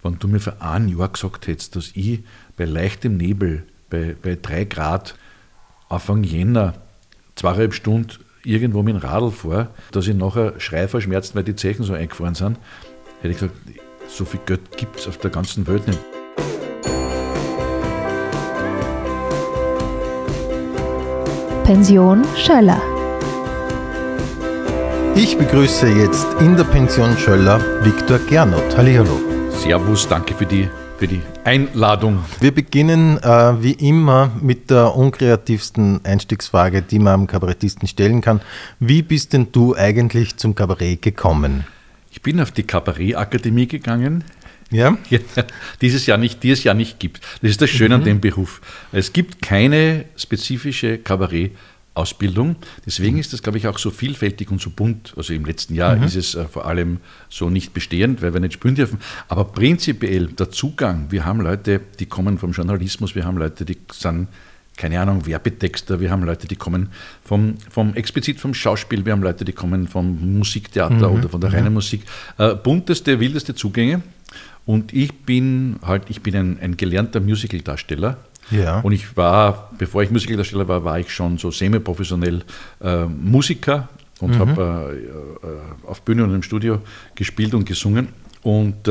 wenn du mir vor einem Jahr gesagt hättest, dass ich bei leichtem Nebel, bei 3 Grad, Anfang Jänner, 2,5 Stunden irgendwo mit dem Radl fahre, dass ich nachher Schrei vor Schmerzen, weil die Zechen so eingefahren sind, hätte ich gesagt, so viel Geld gibt es auf der ganzen Welt nicht. Pension Schöller. Ich begrüße jetzt in der Pension Schöller Viktor Gernot. Hallihallo. Servus, danke für die Einladung. Wir beginnen wie immer mit der unkreativsten Einstiegsfrage, die man einem Kabarettisten stellen kann. Wie bist denn du eigentlich zum Kabarett gekommen? Ich bin auf die Kabarettakademie gegangen, Ja? dieses Jahr nicht gibt. Das ist das Schöne an dem Beruf. Es gibt keine spezifische Kabarett-Ausbildung. Deswegen ist das, glaube ich, auch so vielfältig und so bunt. Also im letzten Jahr ist es vor allem so nicht bestehend, weil wir nicht spielen dürfen. Aber prinzipiell der Zugang, wir haben Leute, die kommen vom Journalismus, wir haben Leute, die sind, keine Ahnung, Werbetexter, wir haben Leute, die kommen explizit vom Schauspiel, wir haben Leute, die kommen vom Musiktheater oder von der reinen Musik. Bunteste, wildeste Zugänge. Und ich bin ein gelernter Musicaldarsteller. Ja. Und bevor ich Musicaldarsteller war ich schon so semi-professionell Musiker und habe auf Bühne und im Studio gespielt und gesungen und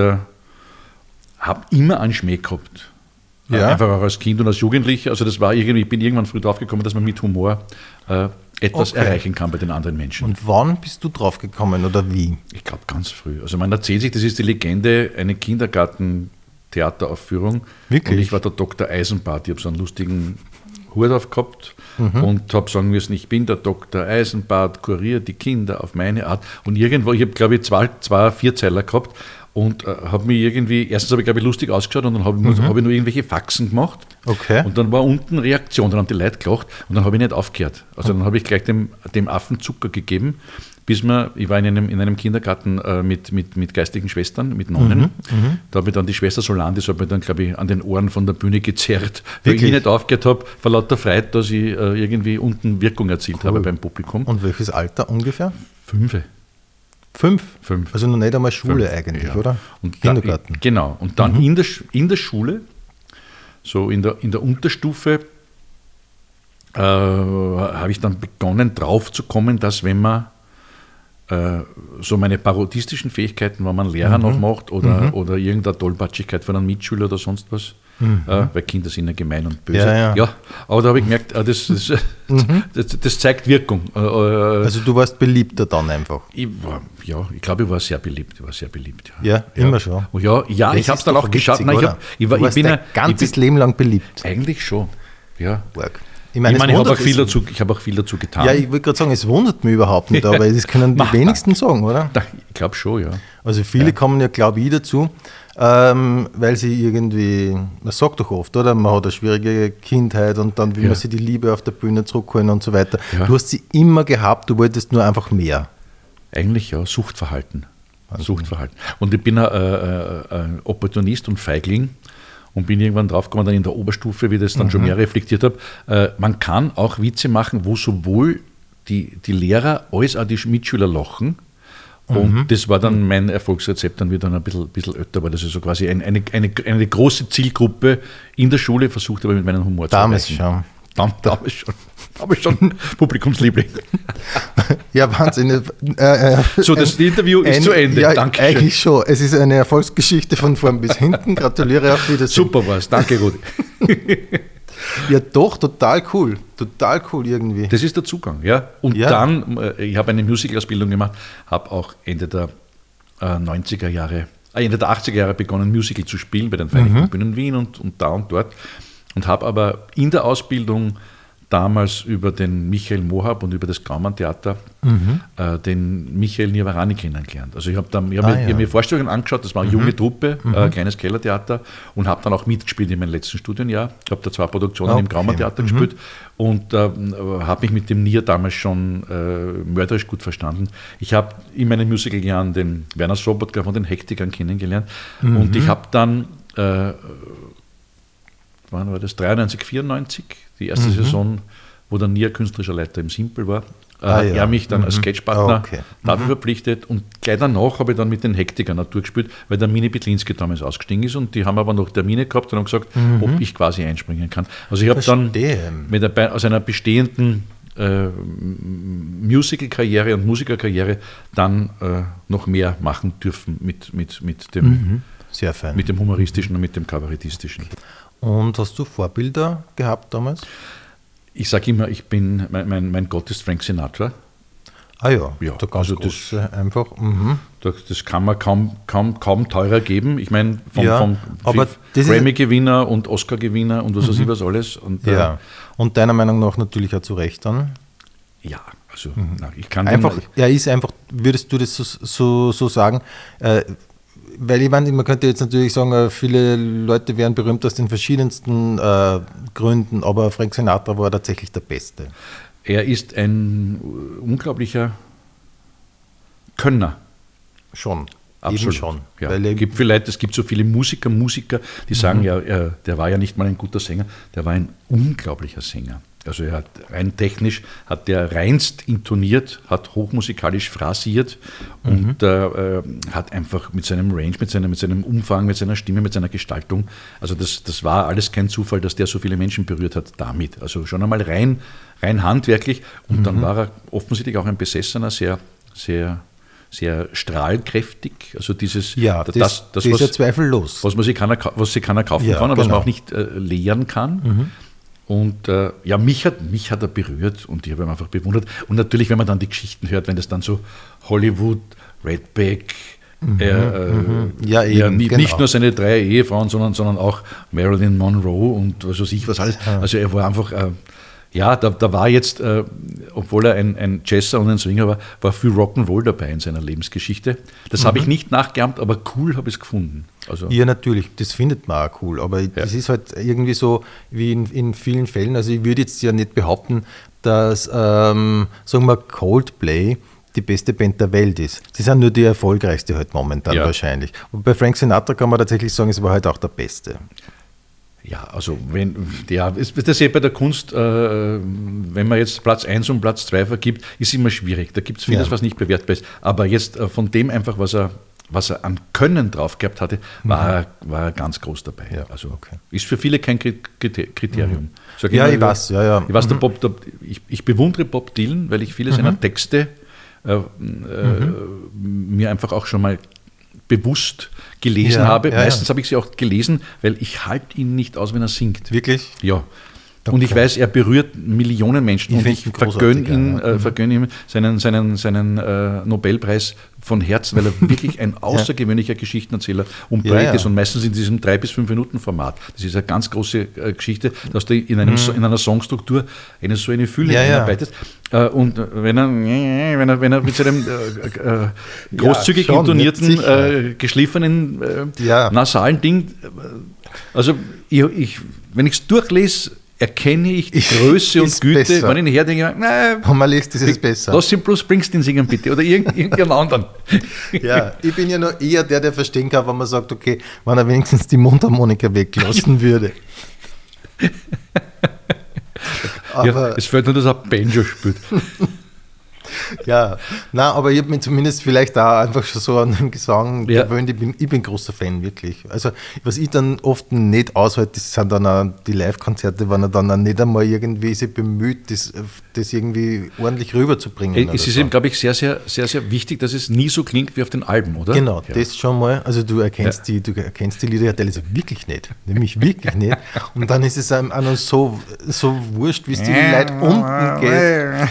habe immer einen Schmäh gehabt. Ja. Einfach auch als Kind und als Jugendlicher. Also das war irgendwie, ich bin irgendwann früh drauf gekommen, dass man mit Humor etwas erreichen kann bei den anderen Menschen. Und wann bist du drauf gekommen oder wie? Ich glaube ganz früh. Also man erzählt sich, das ist die Legende, eine Kindergarten-Theateraufführung. Wirklich? Und ich war der Dr. Eisenbart. Ich habe so einen lustigen Hut auf gehabt und habe sagen müssen, ich bin der Dr. Eisenbart, kuriere die Kinder auf meine Art. Und irgendwo, ich habe glaube ich zwei Vierzeiler gehabt und habe mich irgendwie, erstens habe ich glaube ich lustig ausgeschaut und dann habe ich nur irgendwelche Faxen gemacht. Okay. Und dann war unten Reaktion, dann haben die Leute gelacht und dann habe ich nicht aufgehört. Also dann habe ich gleich dem Affen Zucker gegeben, ich war in einem Kindergarten mit geistigen Schwestern, mit Nonnen. Da habe ich dann die Schwester Solantis, hat mir dann, glaube ich, an den Ohren von der Bühne gezerrt, weil ich nicht aufgehört habe, vor lauter Freude, dass ich irgendwie unten Wirkung erzielt habe beim Publikum. Und welches Alter ungefähr? 5. 5? 5. Also noch nicht einmal Schule 5, eigentlich, ja. oder? Und Kindergarten. Genau. Und dann in der Schule, so in der Unterstufe, habe ich dann begonnen drauf zu kommen, dass wenn man so meine parodistischen Fähigkeiten, wenn man Lehrer noch macht oder irgendeine Tollpatschigkeit von einem Mitschüler oder sonst was, weil Kinder sind ja gemein und böse. Ja. Aber da habe ich gemerkt, das zeigt Wirkung. Also du warst beliebter dann einfach. Ich glaube, ich war sehr beliebt. Ja, immer schon. Ja, Das ich habe es ist dann doch auch geschaut. witzig, oder? Du warst dein ganzes Leben lang beliebt. Eigentlich schon, ja. Ich meine, Ich habe auch viel dazu getan. Ja, ich wollte gerade sagen, es wundert mich überhaupt nicht, aber das können die wenigsten sagen, oder? Ich glaube schon, ja. Also viele kommen ja, glaube ich, dazu, weil sie irgendwie, man sagt doch oft, oder? Man hat eine schwierige Kindheit und dann will man sich die Liebe auf der Bühne zurückholen und so weiter. Ja. Du hast sie immer gehabt, du wolltest nur einfach mehr. Eigentlich ja, Suchtverhalten. Und ich bin ein Opportunist und Feigling. Und bin irgendwann draufgekommen, dann in der Oberstufe, wie ich das dann schon mehr reflektiert habe, man kann auch Witze machen, wo sowohl die Lehrer als auch die Mitschüler lachen. Und das war dann mein Erfolgsrezept, dann wieder ein bisschen älter, weil das ist so quasi eine große Zielgruppe in der Schule versucht habe, mit meinem Humor zu erreichen. Damals schon Publikumsliebling. Ja, Wahnsinn. So, das Interview ist zu Ende. Ja, Dankeschön. eigentlich schon. Es ist eine Erfolgsgeschichte von vorn bis hinten. Gratuliere, auf Wiedersehen. Super war's. Danke, Rudi. Ja, doch, total cool. Total cool irgendwie. Das ist der Zugang, ja. Und dann, ich habe eine Musicalausbildung gemacht, habe auch Ende der 80er Jahre begonnen, Musical zu spielen bei den Vereinigten Bühnen Wien und da und dort. Und habe aber in der Ausbildung damals über den Michael Mohab und über das Graumann-Theater den Michael Niavarani kennengelernt. Also ich habe mir Vorstellungen angeschaut, das war eine junge Truppe, kleines Kellertheater, und habe dann auch mitgespielt in meinem letzten Studienjahr. Ich habe da 2 Produktionen im Graumann-Theater gespielt und habe mich mit dem Nia damals schon mörderisch gut verstanden. Ich habe in meinen Musicaljahren den Werner Sobotka von den Hektikern kennengelernt und ich habe dann wann war das? 93, 94, die erste Saison wo dann nie ein künstlerischer Leiter im Simpel war, hat er mich dann als Sketchpartner dafür verpflichtet und gleich danach habe ich dann mit den Hektikern Natur gespielt, weil der Mini Bitlinski damals ausgestiegen ist und die haben aber noch Termine gehabt und haben gesagt, ob ich quasi einspringen kann. Also ich habe dann aus einer bestehenden Musical-Karriere und Musikerkarriere dann noch mehr machen dürfen mit dem, sehr fein. Mit dem humoristischen und mit dem kabarettistischen. Und hast du Vorbilder gehabt damals? Ich sage immer, mein Gott ist Frank Sinatra. Ah ja, der ganz also große einfach. Das kann man kaum teurer geben. Ich meine, vom Grammy-Gewinner und Oscar-Gewinner und was weiß ich was alles. Und, und deiner Meinung nach natürlich auch zu Recht dann? Ja, also ich kann einfach. Er ist einfach, würdest du das so sagen? Weil ich meine, man könnte jetzt natürlich sagen, viele Leute wären berühmt aus den verschiedensten Gründen, aber Frank Sinatra war tatsächlich der Beste. Er ist ein unglaublicher Könner. Schon. Absolut. Eben schon. Ja. Es gibt so viele Musiker, die sagen, der war ja nicht mal ein guter Sänger, der war ein unglaublicher Sänger. Also er hat rein technisch, hat der reinst intoniert, hat hochmusikalisch phrasiert und hat einfach mit seinem Range, mit seinem Umfang, mit seiner Stimme, mit seiner Gestaltung, also das war alles kein Zufall, dass der so viele Menschen berührt hat damit. Also schon einmal rein handwerklich und dann war er offensichtlich auch ein Besessener, sehr, sehr, sehr strahlkräftig. Also dieses, das ist ja zweifellos. Was sich keiner kaufen kann, aber was man auch nicht lehren kann. Und mich hat er berührt und ich habe ihn einfach bewundert. Und natürlich, wenn man dann die Geschichten hört, wenn das dann so Hollywood, Redback, nicht nur seine 3 Ehefrauen, sondern auch Marilyn Monroe und was weiß ich was alles. Also er war einfach, da war jetzt, obwohl er ein Jazzer und ein Swinger war viel Rock'n'Roll dabei in seiner Lebensgeschichte. Das habe ich nicht nachgeahmt, aber cool habe ich es gefunden. Also, ja, natürlich, das findet man auch cool, aber das ist halt irgendwie so wie in vielen Fällen, also ich würde jetzt ja nicht behaupten, dass, sagen wir, Coldplay die beste Band der Welt ist. Sie sind nur die erfolgreichste halt momentan wahrscheinlich. Und bei Frank Sinatra kann man tatsächlich sagen, es war halt auch der Beste. Ja, also das ist ja bei der Kunst, wenn man jetzt Platz 1 und Platz 2 vergibt, ist immer schwierig. Da gibt es vieles, was nicht bewertbar ist. Aber jetzt von dem einfach, was er an Können drauf gehabt hatte, war er ganz groß dabei. Ja, also ist für viele kein Kriterium. Ich weiß. Ich bewundere Bob Dylan, weil ich viele seiner Texte mir einfach auch schon mal bewusst gelesen habe. Meistens habe ich sie auch gelesen, weil ich halte ihn nicht aus, wenn er singt. Wirklich? Ja. Und ich weiß, er berührt Millionen Menschen und ich vergönne ihm seinen Nobelpreis von Herzen, weil er wirklich ein außergewöhnlicher Geschichtenerzähler und Poet ist und meistens in diesem 3 bis 5 Minuten Format. Das ist eine ganz große Geschichte, dass du in einer Songstruktur eine Fülle einarbeitest. Und wenn er mit seinem großzügig intonierten, geschliffenen, nasalen Ding, also wenn ich es durchlese, erkenne ich die Größe und Güte. Besser. Wenn ich nachher denke, wenn man liest, ist es besser. Lass den Bruce Springsteen singen, bitte. Oder irgendeinen anderen. Ja, ich bin ja noch eher der verstehen kann, wenn man sagt, okay, wenn er wenigstens die Mundharmonika weglassen würde. Aber es fällt nur, dass er Banjo spielt. Ja, nein, aber ich habe mich zumindest vielleicht auch einfach schon so an dem Gesang gewöhnt. Ich bin großer Fan, wirklich. Also, was ich dann oft nicht aushalte, das sind dann auch die Live-Konzerte, wenn er dann auch nicht einmal irgendwie sich bemüht, das irgendwie ordentlich rüberzubringen. Es ist eben, glaube ich, sehr, sehr, sehr, sehr wichtig, dass es nie so klingt wie auf den Alben, oder? Genau, das schon mal. Also du erkennst die Lieder ja teilweise wirklich nicht. Nämlich wirklich nicht. Und dann ist es einem auch noch so wurscht, wie es die Leute unten geht.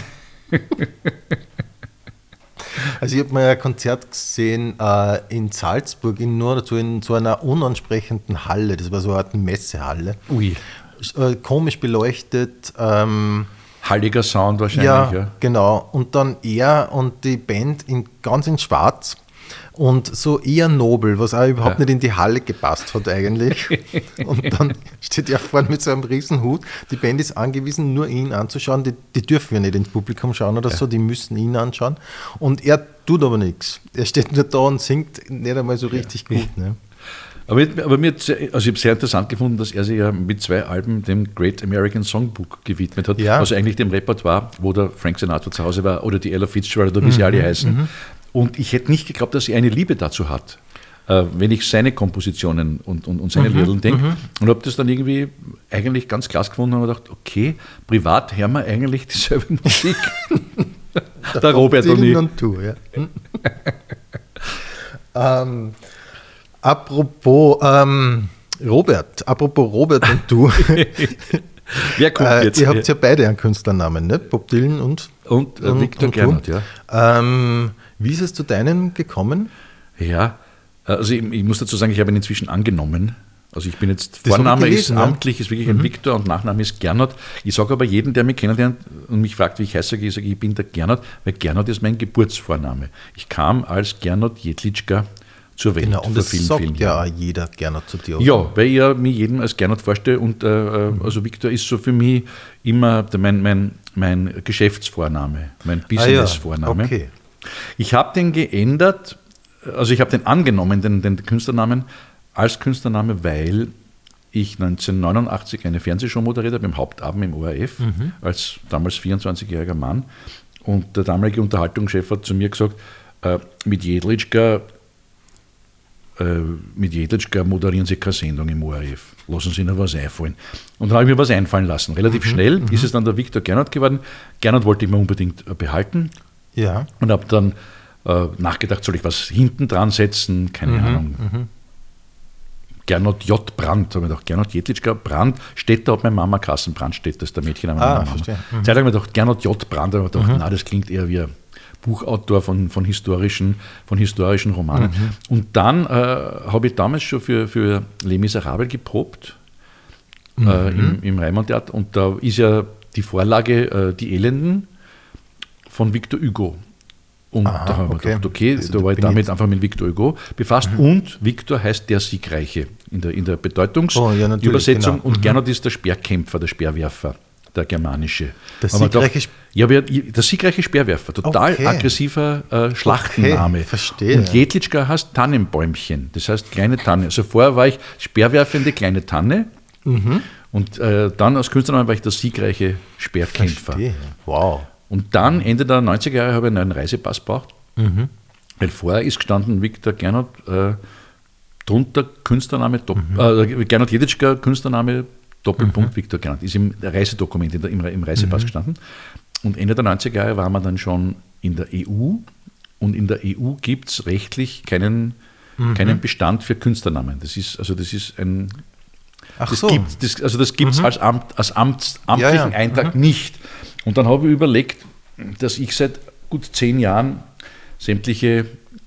Also ich habe mal ein Konzert gesehen in Salzburg in so einer unansprechenden Halle, das war so eine Art Messehalle. Ui. Komisch beleuchtet. Halliger Sound wahrscheinlich. Ja, genau. Und dann er und die Band ganz in schwarz und so eher nobel, was auch überhaupt nicht in die Halle gepasst hat eigentlich. Und dann steht er vorne mit so einem riesen Hut. Die Band ist angewiesen, nur ihn anzuschauen. Die dürfen ja nicht ins Publikum schauen oder so, die müssen ihn anschauen. Und er tut aber nichts. Er steht nur da und singt nicht einmal so richtig gut. Ne? Aber mir, also ich habe sehr interessant gefunden, dass er sich ja mit 2 Alben dem Great American Songbook gewidmet hat. Ja. Also eigentlich dem Repertoire, wo der Frank Sinatra zu Hause war oder die Ella Fitzgerald oder wie sie alle heißen. Und ich hätte nicht geglaubt, dass er eine Liebe dazu hat, wenn ich seine Kompositionen und seine Lieder denke. Und habe das dann irgendwie eigentlich ganz klasse gefunden und habe gedacht, okay, privat hören wir eigentlich dieselbe Musik. Der Robert und ich. Und du, ja. Apropos Robert und du. Wer kommt jetzt? Ihr habt ja beide einen Künstlernamen, ne? Bob Dylan und Victor Gernot, ja. Wie ist es zu deinem gekommen? Ja, also ich muss dazu sagen, ich habe ihn inzwischen angenommen. Also ich bin jetzt, Das Vorname habe ich gelesen, ist ja. amtlich, ist wirklich ein Victor und Nachname ist Gernot. Ich sage aber jedem, der mich kennenlernt und mich fragt, wie ich heiße, ich sage, ich bin der Gernot, weil Gernot ist mein Geburtsvorname. Ich kam als Gernot Jedlitschka zur Welt Genau, und vor das vielen, sagt vielen ja Jahren. jeder Gernot zu dir. Oder? Ja, weil ich ja mich jedem als Gernot vorstelle und also Victor ist so für mich immer mein Geschäftsvorname, mein Businessvorname. Okay. Ich habe den geändert, also ich habe den angenommen, den Künstlernamen, als Künstlername, weil ich 1989 eine Fernsehshow moderiert habe, im Hauptabend im ORF, als damals 24-jähriger Mann. Und der damalige Unterhaltungschef hat zu mir gesagt, mit Jedlitschka moderieren Sie keine Sendung im ORF. Lassen Sie Ihnen was einfallen. Und dann habe ich mir was einfallen lassen. Relativ schnell ist es dann der Victor Gernot geworden. Gernot wollte ich mir unbedingt behalten. Ja. Und habe dann nachgedacht, soll ich was hinten dran setzen? Keine Ahnung. Gernot J. Brandt, habe ich gedacht, Gernot Jedlitschka Brandt, Städter hat meine Mama Kassen, Brandstätter ist der Mädchenname meiner Mama. Verstehe. Zeit lang habe ich gedacht, Gernot J. Brandt, habe ich gedacht, na, das klingt eher wie ein Buchautor von historischen Romanen. Und dann habe ich damals schon für Les Miserables geprobt, im Reimann-Theater, und da ist ja die Vorlage Die Elenden von Victor Hugo. Und da habe ich gedacht, okay, Also da war ich damit einfach mit Victor Hugo befasst. Und Victor heißt der Siegreiche in der Bedeutungsübersetzung. Genau. Und Gernot ist der Speerkämpfer, der Speerwerfer, der germanische. Der Aber siegreiche der siegreiche Speerwerfer, total aggressiver Schlachtenname. Verstehe. Und Jedlitschka heißt Tannenbäumchen, das heißt kleine Tanne. Also vorher war ich speerwerfende kleine Tanne. Und dann als Künstlernamen war ich der siegreiche Speerkämpfer. Verstehe. Wow. Und dann, Ende der 90er Jahre, habe ich einen neuen Reisepass gebraucht. Weil vorher ist gestanden Victor Gernot, drunter Künstlername, Gernot Jedlitschka, Künstlername, Doppelpunkt Victor Gernot. Ist im Reisedokument, im Reisepass gestanden. Und Ende der 90er Jahre waren wir dann schon in der EU. Und in der EU gibt es rechtlich keinen Bestand für Künstlernamen. Das ist ein... Das gibt es als amtlichen Eintrag nicht. Und dann habe ich überlegt, dass ich seit gut 10 Jahren sämtliche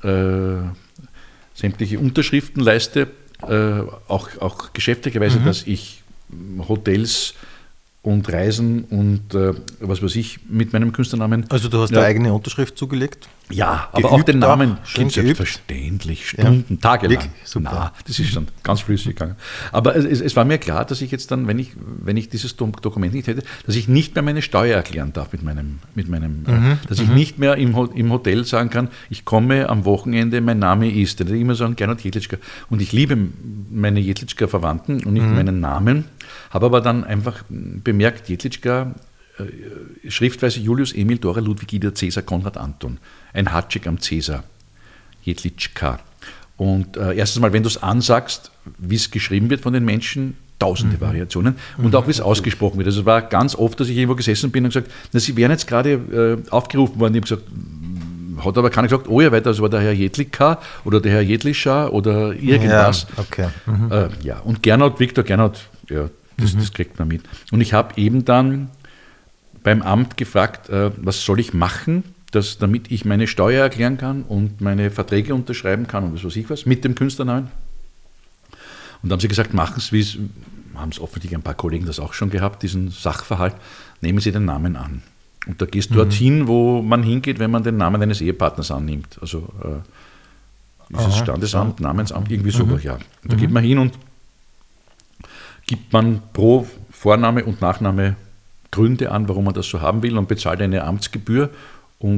Unterschriften leiste, auch geschäftlicherweise, dass ich Hotels und Reisen und was weiß ich mit meinem Künstlernamen. Also du hast eine eigene Unterschrift zugelegt? Ja, aber auch den Namen schön gibt selbstverständlich, Stunden, tagelang. Na, das ist schon ganz flüssig gegangen. Aber es war mir klar, dass ich jetzt dann, wenn ich dieses Dokument nicht hätte, dass ich nicht mehr meine Steuer erklären darf dass ich nicht mehr im Hotel sagen kann, ich komme am Wochenende, mein Name ist, dann immer sagen, Gernot Jedlitschka. Und ich liebe meine Jedlitschka-Verwandten und nicht meinen Namen, habe aber dann einfach bemerkt, Jedlitschka, Schriftweise Julius Emil Dora Ludwig Ida Cäsar Konrad Anton. Ein Hatschik am Cäsar. Jedlitschka. Und erstens mal, wenn du es ansagst, wie es geschrieben wird von den Menschen, tausende Variationen und auch wie es ausgesprochen wird. Also es war ganz oft, dass ich irgendwo gesessen bin und gesagt, sie wären jetzt gerade aufgerufen worden. Ich habe gesagt, hat aber keiner gesagt, oh ja, weiter, das war der Herr Jedlika oder der Herr Jedlischa oder irgendwas. Ja, okay. Und Gernot, Victor Gernot, ja, das kriegt man mit. Und ich habe eben dann beim Amt gefragt, was soll ich machen, damit ich meine Steuer erklären kann und meine Verträge unterschreiben kann und was weiß ich was mit dem Künstlernamen. Und dann haben sie gesagt, machen Sie, wie es, haben es offensichtlich ein paar Kollegen das auch schon gehabt, diesen Sachverhalt, nehmen Sie den Namen an. Und da gehst du dorthin, wo man hingeht, wenn man den Namen eines Ehepartners annimmt. Also dieses Standesamt, Namensamt, irgendwie sowas, ja. Und da geht man hin und gibt man pro Vorname und Nachname Gründe an, warum man das so haben will und bezahlt eine Amtsgebühr und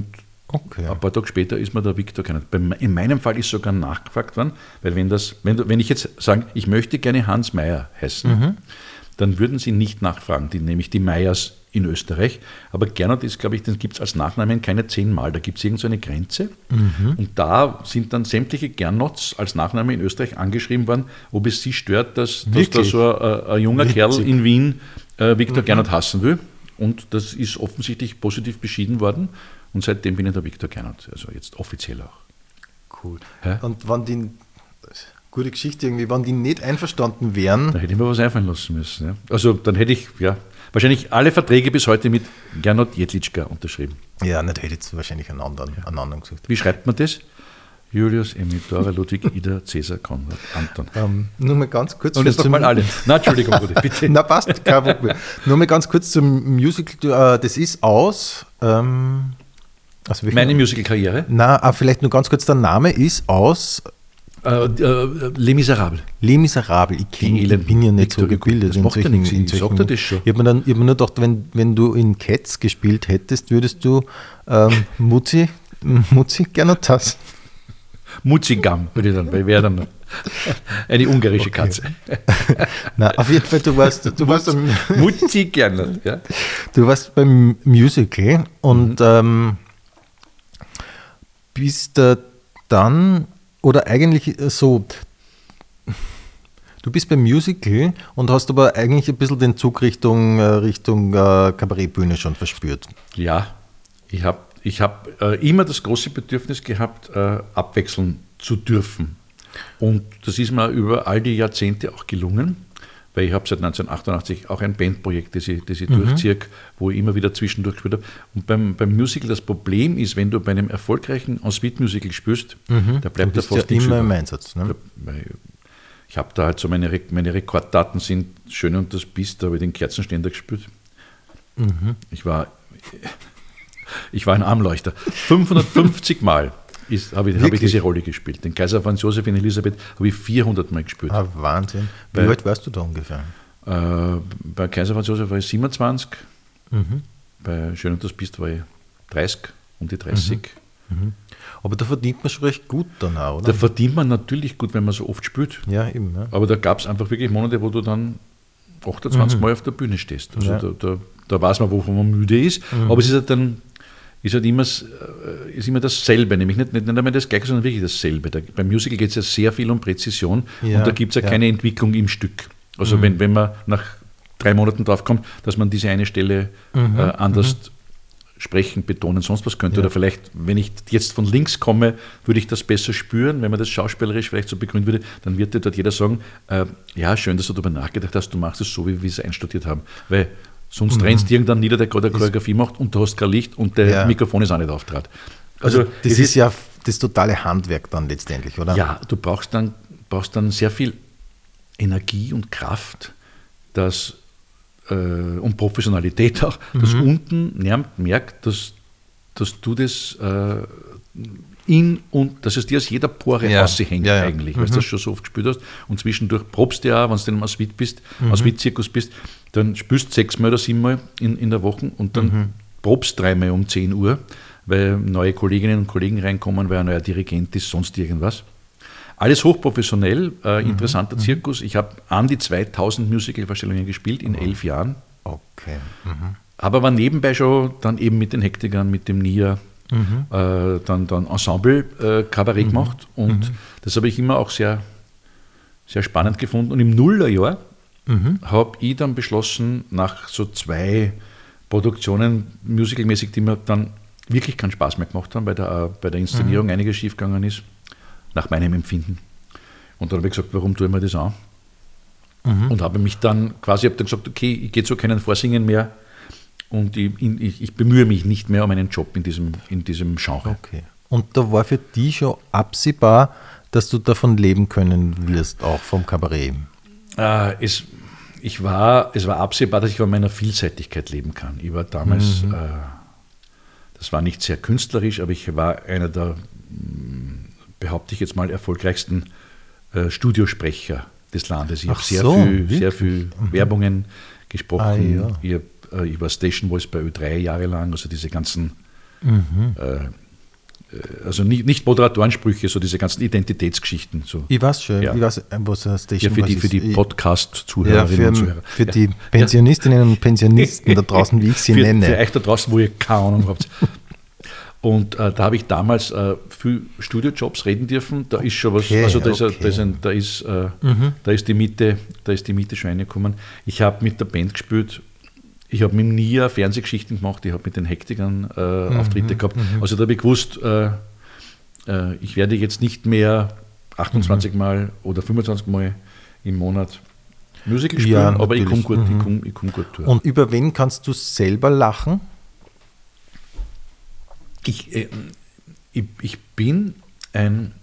Okay. Ein paar Tage später ist mir der Viktor Gernot. In meinem Fall ist sogar nachgefragt worden, weil wenn ich jetzt sage, ich möchte gerne Hans Meyer heißen, dann würden sie nicht nachfragen, nämlich die Meyers in Österreich. Aber Gernot ist, glaube ich, den gibt es als Nachnamen keine 10 Mal. Da gibt es irgend so eine Grenze. Und da sind dann sämtliche Gernots als Nachname in Österreich angeschrieben worden, ob es sie stört, dass da so ein junger Kerl in Wien Viktor Gernot hassen will. Und das ist offensichtlich positiv beschieden worden. Und seitdem bin ich der Viktor Gernot, also jetzt offiziell auch. Cool. Hä? Und wenn die, gute Geschichte irgendwie, wenn die nicht einverstanden wären. Da hätte ich mir was einfallen lassen müssen. Ja. Also dann hätte ich wahrscheinlich alle Verträge bis heute mit Gernot Jedlitschka unterschrieben. Ja, nicht hätte jetzt wahrscheinlich einen anderen gesagt. Wie schreibt man das? Julius, Emil, Dora, Ludwig, Ida, Cäsar, Konrad, Anton. Nur mal ganz kurz. Und jetzt nochmal alle. Na, Entschuldigung, bitte. Na, passt, kein Problem. Nur mal ganz kurz zum Musical. Das ist aus. Meine Musical-Karriere? Na, vielleicht nur ganz kurz, der Name ist aus. Les Miserables. Les Miserables. Ich bin ja nicht so gebildet. Das macht ja nichts, ich sag dir das schon. Ich habe mir nur gedacht, wenn du in Cats gespielt hättest, würdest du Muzzi Gernot hassen. Mutzigam, würde ich dann, weil wäre dann eine ungarische Katze. Na, auf jeden Fall, du warst Mutzi Gernot, ja. Du warst beim Musical und bist dann, oder eigentlich so, du bist beim Musical und hast aber eigentlich ein bisschen den Zug Richtung Kabarettbühne schon verspürt. Ja, ich hab immer das große Bedürfnis gehabt, abwechseln zu dürfen. Und das ist mir über all die Jahrzehnte auch gelungen, weil ich habe seit 1988 auch ein Bandprojekt, das ich durchziehe, wo ich immer wieder zwischendurch gespielt habe. Und beim Musical, das Problem ist, wenn du bei einem erfolgreichen Ensuite-Musical spielst, da bleibt der fast nichts immer im Einsatz. Ne? Ich habe da halt so meine Rekorddaten sind Schön und das Biest, da habe ich den Kerzenständer gespielt. Ich war ein Armleuchter. 550 Mal habe ich diese Rolle gespielt. Den Kaiser Franz Josef in Elisabeth habe ich 400 Mal gespielt. Ah, Wahnsinn. Wie alt warst du da ungefähr? Bei Kaiser Franz Josef war ich 27, bei Schön und das Biest war ich 30, um die 30. Aber da verdient man schon recht gut dann auch, oder? Da verdient man natürlich gut, wenn man so oft spielt. Ja, eben. Ja. Aber da gab es einfach wirklich Monate, wo du dann 28 Mal auf der Bühne stehst. Also da weiß man, wovon man müde ist. Aber es ist halt immer dasselbe, nämlich nicht einmal das Gleiche, sondern wirklich dasselbe. Beim Musical geht es ja sehr viel um Präzision und da gibt es ja keine Entwicklung im Stück. Also wenn man nach 3 Monaten drauf kommt, dass man diese eine Stelle anders sprechen, betonen, sonst was könnte. Oder vielleicht, wenn ich jetzt von links komme, würde ich das besser spüren. Wenn man das schauspielerisch vielleicht so begründen würde, dann wird dir dort jeder sagen, ja, schön, dass du darüber nachgedacht hast, du machst es so, wie wir es einstudiert haben. Weil sonst rennst du irgendwann nieder, der gerade eine Choreografie macht und du hast kein Licht und der Mikrofon ist auch nicht auftrat. Also das ist ja das totale Handwerk dann letztendlich, oder? Ja, du brauchst dann sehr viel Energie und Kraft, und Professionalität auch, dass unten niemand merkt, dass du das dass es dir aus jeder Pore raushängt eigentlich, weil du das schon so oft gespielt hast. Und zwischendurch probst du ja, wenn du in einem Ensuite-Zirkus bist, dann spielst du 6 Mal oder 7 Mal in der Woche und dann probst 3 Mal um 10 Uhr, weil neue Kolleginnen und Kollegen reinkommen, weil ein neuer Dirigent ist, sonst irgendwas. Alles hochprofessionell, interessanter Zirkus. Ich habe an die 2000 Musical-Vorstellungen gespielt in 11 Jahren. Okay. Aber war nebenbei schon dann eben mit den Hektikern, mit dem NIA, dann Ensemble-Kabarett gemacht. Und das habe ich immer auch sehr, sehr spannend gefunden. Und im Nullerjahr habe ich dann beschlossen, nach so 2 Produktionen musicalmäßig, die mir dann wirklich keinen Spaß mehr gemacht haben, weil bei der Inszenierung einiges schiefgegangen ist, nach meinem Empfinden. Und dann habe ich gesagt, warum tue ich mir das an? Und habe mich dann gesagt, okay, ich gehe zu keinen Vorsingen mehr und ich bemühe mich nicht mehr um einen Job in diesem Genre. Okay. Und da war für dich schon absehbar, dass du davon leben können wirst, auch vom Kabarett? Es war absehbar, dass ich von meiner Vielseitigkeit leben kann. Ich war damals, das war nicht sehr künstlerisch, aber ich war einer der, behaupte ich jetzt mal, erfolgreichsten Studiosprecher des Landes. Ich habe sehr viel Werbungen gesprochen. Ich war Station Voice bei Ö3 Jahre lang, also diese ganzen also nicht Moderatorensprüche, so diese ganzen Identitätsgeschichten. So. Ich weiß schon, Ja. ich weiß, was eine Station Ja, für die Podcast-Zuhörerinnen ja, und Zuhörer. für die Pensionistinnen und Pensionisten da draußen, wie ich sie nenne. Für euch da draußen, wo ihr keine Ahnung habt. Und da habe ich damals viel Studiojobs reden dürfen. Da ist schon was, also da ist die Miete schon reingekommen. Ich habe mit der Band gespielt. Ich habe mit NIA Fernsehgeschichten gemacht, ich habe mit den Hektikern Auftritte gehabt. Also da habe ich gewusst, ich werde jetzt nicht mehr 28 Mal oder 25 Mal im Monat Musical spielen, Ja, aber ich komme natürlich. gut, ich komm gut durch. Und über wen kannst du selber lachen? Ich bin ein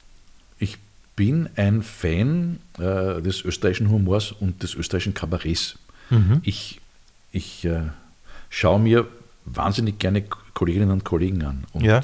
Fan des österreichischen Humors und des österreichischen Kabarets. Ich schaue mir wahnsinnig gerne Kolleginnen und Kollegen an. Und Ja.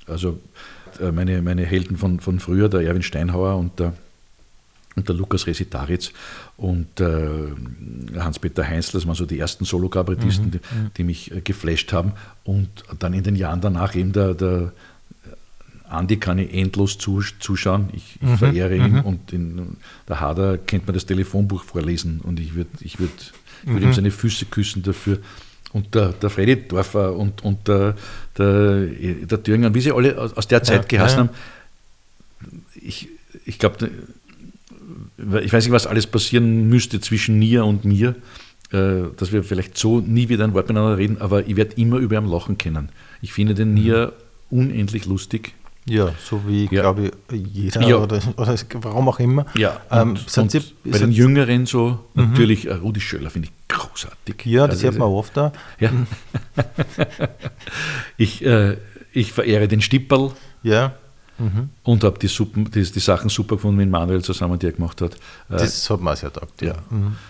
meine Helden von früher, der Erwin Steinhauer und der Lukas Resitaritz und Hans-Peter Heinzl, das waren so die ersten Solo-Kabarettisten, die mich geflasht haben. Und dann in den Jahren danach eben der Andi kann ich endlos zuschauen. Ich verehre ihn und der Hader kennt mir das Telefonbuch vorlesen und ich würde ihm seine Füße küssen dafür. Und der Freddy Dorfer und der Thüringer, wie sie alle aus der Zeit geheißen haben. Ich glaube, ich weiß nicht, was alles passieren müsste zwischen Nia und mir, dass wir vielleicht so nie wieder ein Wort miteinander reden, aber ich werde immer über ihn lachen können. Ich finde den Nia unendlich lustig. Ja, so wie, glaube ich, jeder Ja. oder warum auch immer. Ja, Bei bei den Jüngeren so, natürlich Rudi Schöller finde ich großartig. Ja, das hört man oft da. Ja. Ich verehre den Stipperl. Ja. Und habe die Sachen super gefunden, mit Manuel zusammen, die er gemacht hat. Das hat man sehr gedacht. Ja.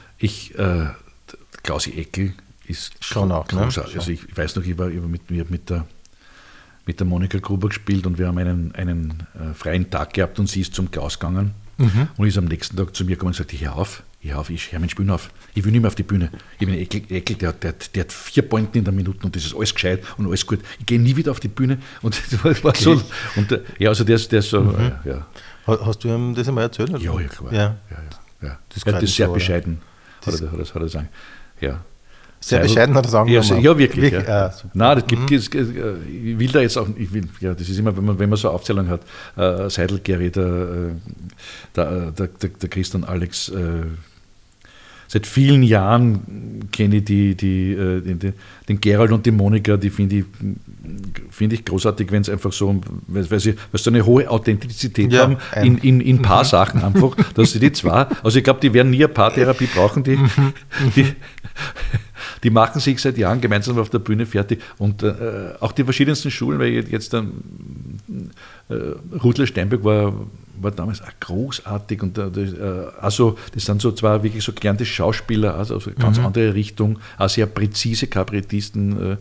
Klausi Eckel ist Schon auch, ne? großartig. Also ich weiß noch, ich habe mit der Monika Gruber gespielt und wir haben einen freien Tag gehabt und sie ist zum Klaus gegangen und ist am nächsten Tag zu mir gekommen und gesagt, ich höre mein Spielen auf. Ich will nicht mehr auf die Bühne. Ich bin Eckel, der hat 4 Pointen in der Minute und das ist alles gescheit und alles gut. Ich gehe nie wieder auf die Bühne. Und das war so. Und also der ist so. Ja. Hast du ihm das einmal erzählt? Oder? Ja, klar. Ja. Das ist sehr bescheiden, hat er sagen. Ja. Sehr bescheiden hat er sagen. Ja, wirklich. Ja. Nein, ich will da jetzt auch, das ist immer, wenn man so eine Aufzählung hat, Seidel Gary, der Christian Alex, seit vielen Jahren kenne ich den Gerald und die Monika, die finde ich großartig, wenn es einfach so, weil sie so eine hohe Authentizität haben in ein paar Sachen einfach, dass sie die zwei, also ich glaube, die werden nie eine Paartherapie brauchen, die machen sich seit Jahren gemeinsam auf der Bühne fertig und auch die verschiedensten Schulen, weil jetzt dann Rudler Steinberg war damals auch großartig und also das sind so zwar wirklich so gelernte Schauspieler, also aus einer ganz andere Richtung, auch sehr präzise Kabarettisten.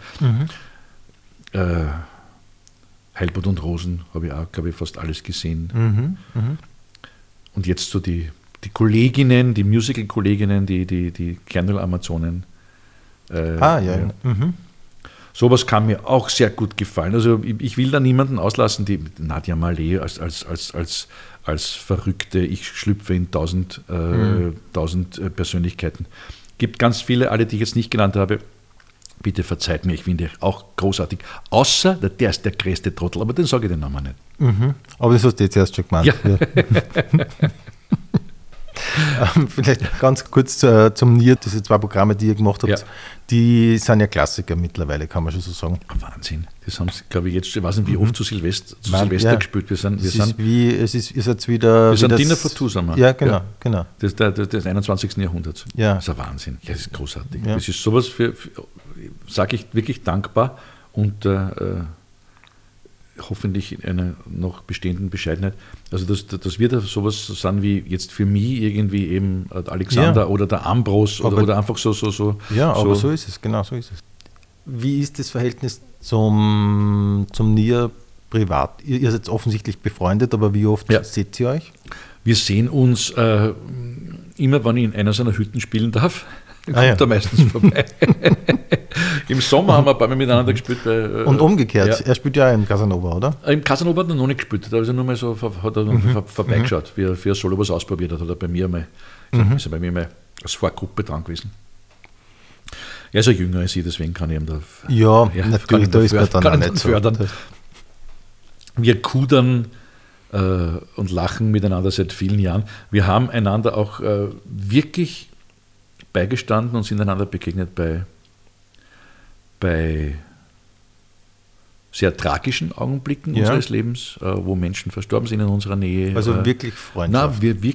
Heilbutt und Rosen habe ich auch, glaube ich, fast alles gesehen. Und jetzt so die Kolleginnen, die Musical-Kolleginnen, die Kernel-Amazonen. Sowas kann mir auch sehr gut gefallen. Also ich will da niemanden auslassen, die Nadia Malé als Verrückte, ich schlüpfe in 1000 Persönlichkeiten. Gibt ganz viele, alle, die ich jetzt nicht genannt habe. Bitte verzeiht mir, ich finde auch großartig. Außer, der ist der größte Trottel, aber den sage ich den Namen nicht. Aber das hast du jetzt erst schon gemeint. Ja. Vielleicht ganz kurz zum Nier, diese 2 Programme, die ihr gemacht habt, die sind ja Klassiker mittlerweile, kann man schon so sagen. Wahnsinn. Das haben sie, glaube ich, jetzt, ich weiß nicht, wie oft zu Silvester gespielt. Wir sind ihr seid wieder. Wir sind Dinner for Two, sagen wir. Ja, genau. Das des 21. Jahrhunderts. Ja. Das ist ein Wahnsinn. Ja, das ist großartig. Ja. Das ist sowas sage ich wirklich dankbar und hoffentlich in einer noch bestehenden Bescheidenheit. Also dass wir da sowas sind wie jetzt für mich irgendwie eben Alexander oder der Ambros oder einfach so. Ja, aber so ist es, genau so ist es. Wie ist das Verhältnis zum Nia privat? Ihr seid offensichtlich befreundet, aber wie oft seht ihr euch? Wir sehen uns immer, wenn ich in einer seiner Hütten spielen darf. kommt da meistens vorbei. Im Sommer haben wir ein paar Mal miteinander gespielt. Und umgekehrt, er spielt ja im Casanova, oder? Im Casanova hat er noch nicht gespielt, da ist er nur mal so vorbeigeschaut, wie er für ein Solo was ausprobiert hat, oder bei mir mal, ist er bei mir mal als Vorgruppe dran gewesen. Er ist ja jünger als ich, deswegen kann ich ihm da natürlich, da ist er dann auch nicht so. Fördern. Wir kudern und lachen miteinander seit vielen Jahren. Wir haben einander auch wirklich beigestanden und sind einander begegnet bei sehr tragischen Augenblicken unseres Lebens, wo Menschen verstorben sind in unserer Nähe. Also wirklich Freundschaft. Na, wir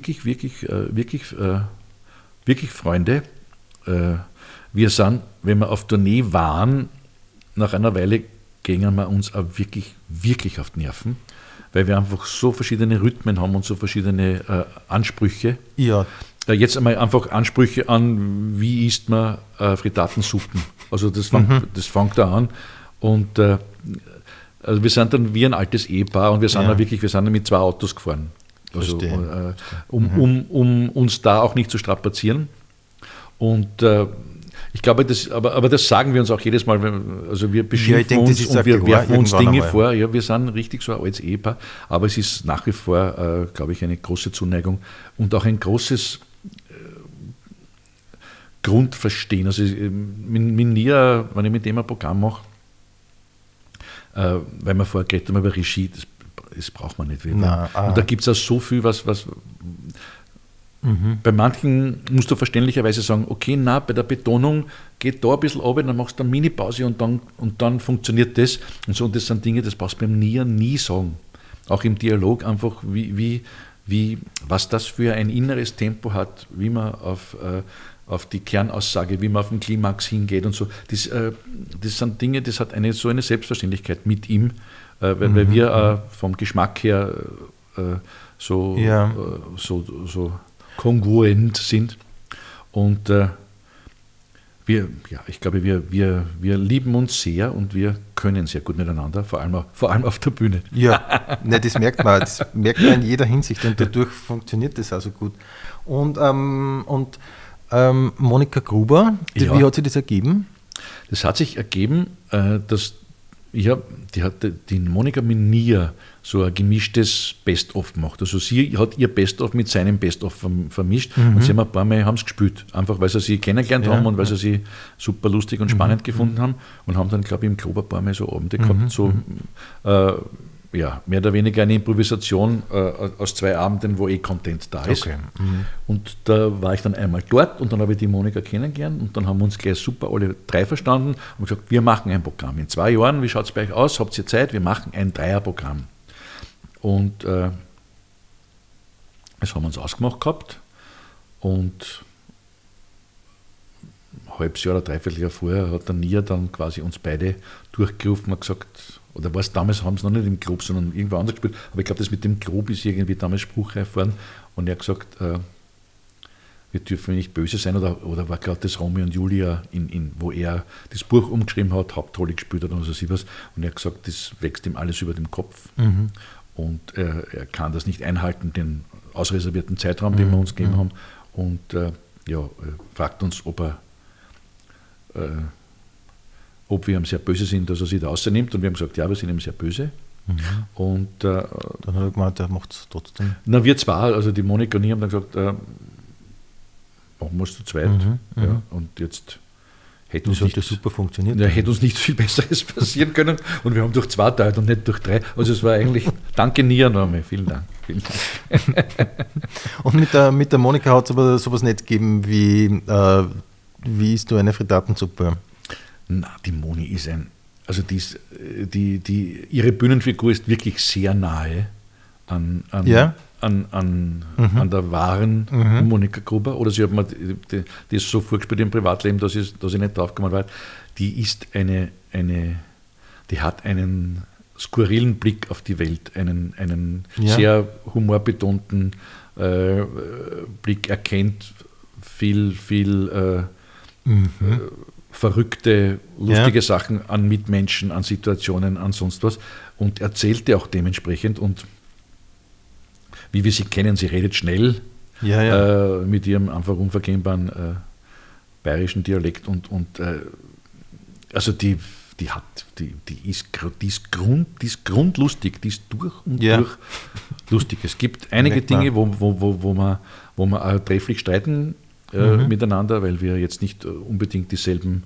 wirklich Freunde. Wir sind, wenn wir auf Tournee waren, nach einer Weile gingen wir uns auch wirklich auf die Nerven, weil wir einfach so verschiedene Rhythmen haben und so verschiedene Ansprüche. Ja. Jetzt einmal einfach Ansprüche an, wie isst man Frittatensuppen. Also das fängt da an. Und also wir sind dann wie ein altes Ehepaar und wir sind dann mit 2 Autos gefahren. Also, um uns da auch nicht zu strapazieren. Und ich glaube, aber das sagen wir uns auch jedes Mal, also wir beschimpfen uns und wir werfen uns Dinge vor. Ja, wir sind richtig so ein altes Ehepaar, aber es ist nach wie vor, glaube ich, eine große Zuneigung und auch ein großes Grundverstehen. Also mit Nia, wenn ich mit dem ein Programm mache, weil wir vorher geredet haben über Regie, das braucht man nicht. Und da gibt es auch so viel, was bei manchen musst du verständlicherweise sagen, okay, bei der Betonung geht da ein bisschen runter, dann machst du eine Mini-Pause und dann funktioniert das. Und so, und das sind Dinge, das brauchst du beim Nia nie sagen. Auch im Dialog einfach, was das für ein inneres Tempo hat, wie man auf die Kernaussage, wie man auf den Klimax hingeht und so. Das sind Dinge, das hat so eine Selbstverständlichkeit mit ihm, weil wir vom Geschmack her so kongruent sind. Und ich glaube, wir lieben uns sehr und wir können sehr gut miteinander, vor allem auf der Bühne. Ja, das merkt man in jeder Hinsicht und dadurch funktioniert das also gut. Und Monika Gruber, wie hat sich das ergeben? Das hat sich ergeben, dass die Monika mit Nia so ein gemischtes Best-of gemacht. Also sie hat ihr Best-of mit seinem Best-of vermischt und sie haben ein paar Mal gespielt, einfach weil sie sie kennengelernt haben und weil sie sie super lustig und spannend gefunden haben und haben dann, glaube ich, im Club ein paar Mal so Abende gehabt, mehr oder weniger eine Improvisation aus 2 Abenden, wo Content da ist. Okay. Und da war ich dann einmal dort und dann habe ich die Monika kennengelernt und dann haben wir uns gleich super alle 3 verstanden und gesagt, wir machen ein Programm. In 2 Jahren, wie schaut es bei euch aus? Habt ihr Zeit? Wir machen ein 3er-Programm. Und das haben wir uns ausgemacht gehabt und ein halbes Jahr oder 3/4 Jahr vorher hat der Nia dann quasi uns beide durchgerufen und gesagt, oder war es damals, haben sie noch nicht im Club, sondern irgendwo anders gespielt, aber ich glaube, das mit dem Club ist irgendwie damals spruchreif worden und er hat gesagt, wir dürfen nicht böse sein, oder war gerade das Romeo und Julia, wo er das Buch umgeschrieben hat, Hauptrolle gespielt hat und so was, und er hat gesagt, das wächst ihm alles über dem Kopf und er kann das nicht einhalten, den ausreservierten Zeitraum, den wir uns gegeben haben, und fragt uns, ob wir ihm sehr böse sind, dass er sich da rausnimmt. Und wir haben gesagt, ja, wir sind ihm sehr böse. Und dann hat er gemeint, er macht es trotzdem. Na, wir 2, also die Monika und ich haben dann gesagt, machen wir es zu zweit. Und jetzt hätte uns das super funktioniert. Ja, hätte uns nichts viel Besseres passieren können. Und wir haben durch 2 teilt und nicht durch 3. Also es war eigentlich, danke Nia nochmal, vielen Dank. Und mit der Monika hat es aber sowas nicht gegeben wie isst du eine Frittatensuppe? Na, die Moni ist ihre Bühnenfigur ist wirklich sehr nahe an der wahren Monika Gruber. Oder sie hat mir das so vorgespielt im Privatleben, dass ich nicht draufgekommen war. Die hat einen skurrilen Blick auf die Welt, einen sehr humorbetonten Blick, erkennt viel verrückte, lustige Sachen an Mitmenschen, an Situationen, an sonst was und erzählte auch dementsprechend und wie wir sie kennen, sie redet schnell mit ihrem einfach unverkennbaren bayerischen Dialekt und also die ist grundlustig, die ist durch und durch lustig. Es gibt einige Dinge, wo man auch trefflich streiten miteinander, weil wir jetzt nicht unbedingt dieselben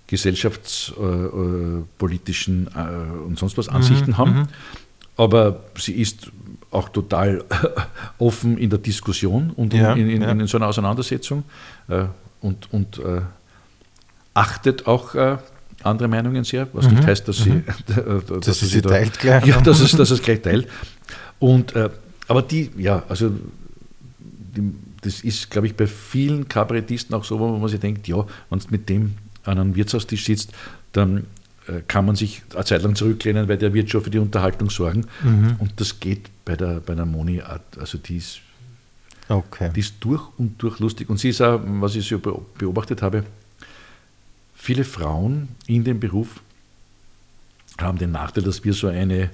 gesellschaftspolitischen und sonst was Ansichten haben. Aber sie ist auch total offen in der Diskussion und in so einer Auseinandersetzung und achtet auch andere Meinungen sehr, was nicht heißt, dass sie teilt gleich. Ja, dass es gleich teilt. Und, aber das ist, glaube ich, bei vielen Kabarettisten auch so, wo man sich denkt, ja, wenn du mit dem an einem Wirtshaustisch sitzt, dann kann man sich eine Zeit lang zurücklehnen, weil der wird schon für die Unterhaltung sorgen. Und das geht bei der Moni, also die ist durch und durch lustig. Und sie ist auch, was ich so beobachtet habe, viele Frauen in dem Beruf haben den Nachteil, dass wir so eine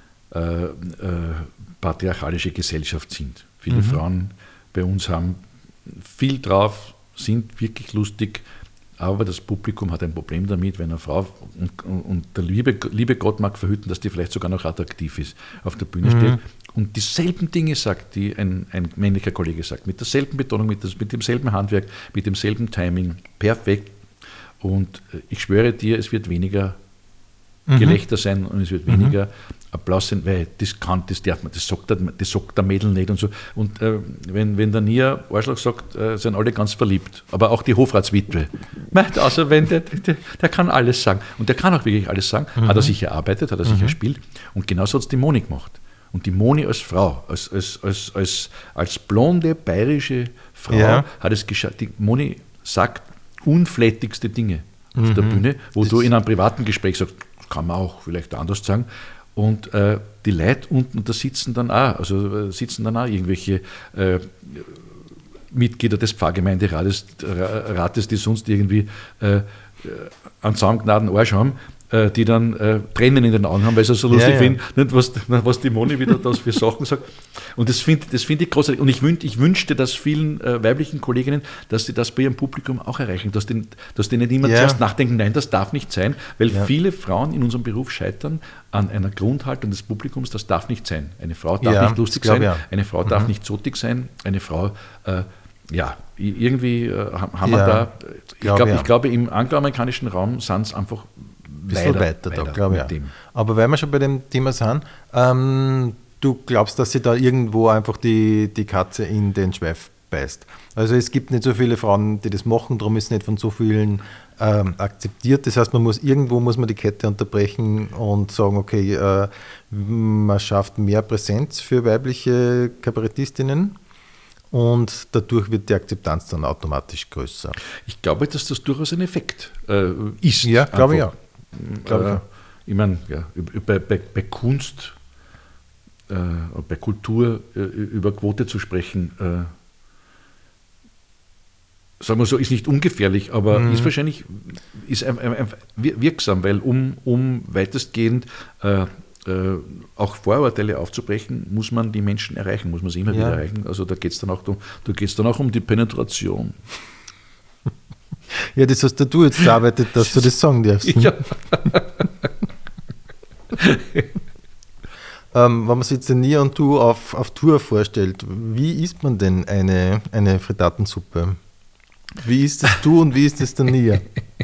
patriarchalische Gesellschaft sind. Viele Frauen bei uns haben viel drauf, sind wirklich lustig, aber das Publikum hat ein Problem damit, wenn eine Frau, und der liebe Gott mag verhüten, dass die vielleicht sogar noch attraktiv ist, auf der Bühne steht und dieselben Dinge sagt, die ein männlicher Kollege sagt, mit derselben Betonung, mit demselben Handwerk, mit demselben Timing, perfekt. Und ich schwöre dir, es wird weniger Gelächter sein und es wird weniger Applaus sein, weil das sagt der Mädel nicht und so. Und wenn der Nia Arschloch sagt, sind alle ganz verliebt. Aber auch die Hofratswitwe. Also der kann alles sagen. Und der kann auch wirklich alles sagen. Hat er sich erarbeitet, hat er sich erspielt. Und genauso hat es die Moni gemacht. Und die Moni als Frau, als blonde bayerische Frau hat es geschafft. Die Moni sagt unflätigste Dinge auf der Bühne, wo du in einem privaten Gespräch sagst, kann man auch vielleicht anders sagen. Und die Leute unten, da sitzen dann auch irgendwelche Mitglieder des Pfarrgemeinderates, die sonst irgendwie einen zusammengnaden Arsch haben, die dann Tränen in den Augen haben, weil sie so lustig finden, was die Moni wieder das für Sachen sagt. Und das find ich großartig. Und ich wünschte, dass vielen weiblichen Kolleginnen, dass sie das bei ihrem Publikum auch erreichen, dass die nicht immer zuerst nachdenken, nein, das darf nicht sein, weil viele Frauen in unserem Beruf scheitern an einer Grundhaltung des Publikums, das darf nicht sein. Eine Frau darf nicht lustig sein, eine Frau darf nicht zotig sein, eine Frau, irgendwie haben wir da, ich glaube, im angloamerikanischen Raum sind es einfach weiter da, glaube ich. Aber weil wir schon bei dem Thema sind, du glaubst, dass sie da irgendwo einfach die Katze in den Schweif beißt. Also es gibt nicht so viele Frauen, die das machen, darum ist es nicht von so vielen akzeptiert. Das heißt, irgendwo muss man die Kette unterbrechen und sagen, okay, man schafft mehr Präsenz für weibliche Kabarettistinnen. Und dadurch wird die Akzeptanz dann automatisch größer. Ich glaube, dass das durchaus ein Effekt ist. Ja, glaube ich auch. Ich meine, bei Kunst, bei Kultur über Quote zu sprechen, sagen wir so, ist nicht ungefährlich, aber ist wahrscheinlich wirksam, weil um weitestgehend auch Vorurteile aufzubrechen, muss man die Menschen erreichen, muss man sie immer wieder erreichen. Also da geht es dann auch um die Penetration. Ja, das hast du jetzt gearbeitet, dass du das sagen darfst. Ja. Wenn man sich jetzt den Nia und du auf Tour vorstellt, wie isst man denn eine Frittatensuppe? Wie ist es du und wie ist es der Nia?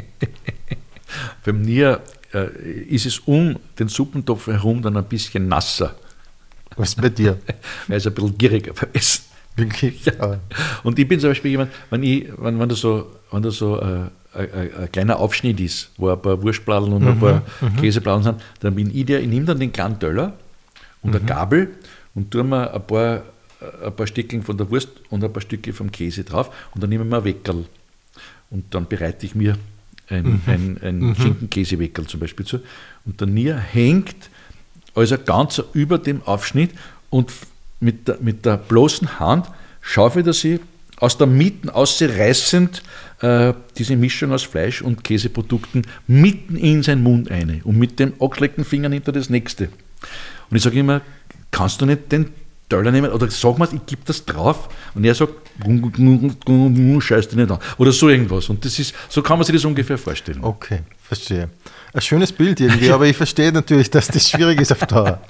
Beim Nia ist es um den Suppentopf herum dann ein bisschen nasser. Was ist bei dir? Er ist ein bisschen gieriger beim Essen. Wirklich? Ja. Und ich bin zum Beispiel jemand, wenn da so ein kleiner Aufschnitt ist, wo ein paar Wurstbladeln und ein paar Käsebladeln sind, dann bin ich ich nehme dann den kleinen Teller und eine Gabel und tue mir ein paar Stückchen von der Wurst und ein paar Stücke vom Käse drauf und dann nehme ich mir ein Weckerl und dann bereite ich mir ein Schinken-Käse-Weckerl zum Beispiel zu. Und der Nia hängt also ganz über dem Aufschnitt und mit der bloßen Hand schaufelt er sie aus der Mitte ausreißend diese Mischung aus Fleisch und Käseprodukten mitten in seinen Mund ein und mit dem abgeschleckten Finger nimmt er das nächste. Und ich sage immer, kannst du nicht den Teller nehmen oder sag mal, ich gebe das drauf und er sagt, scheiß dich nicht an oder so irgendwas. Und das ist, so kann man sich das ungefähr vorstellen. Okay, verstehe. Ein schönes Bild irgendwie, aber ich verstehe natürlich, dass das schwierig ist auf Dauer.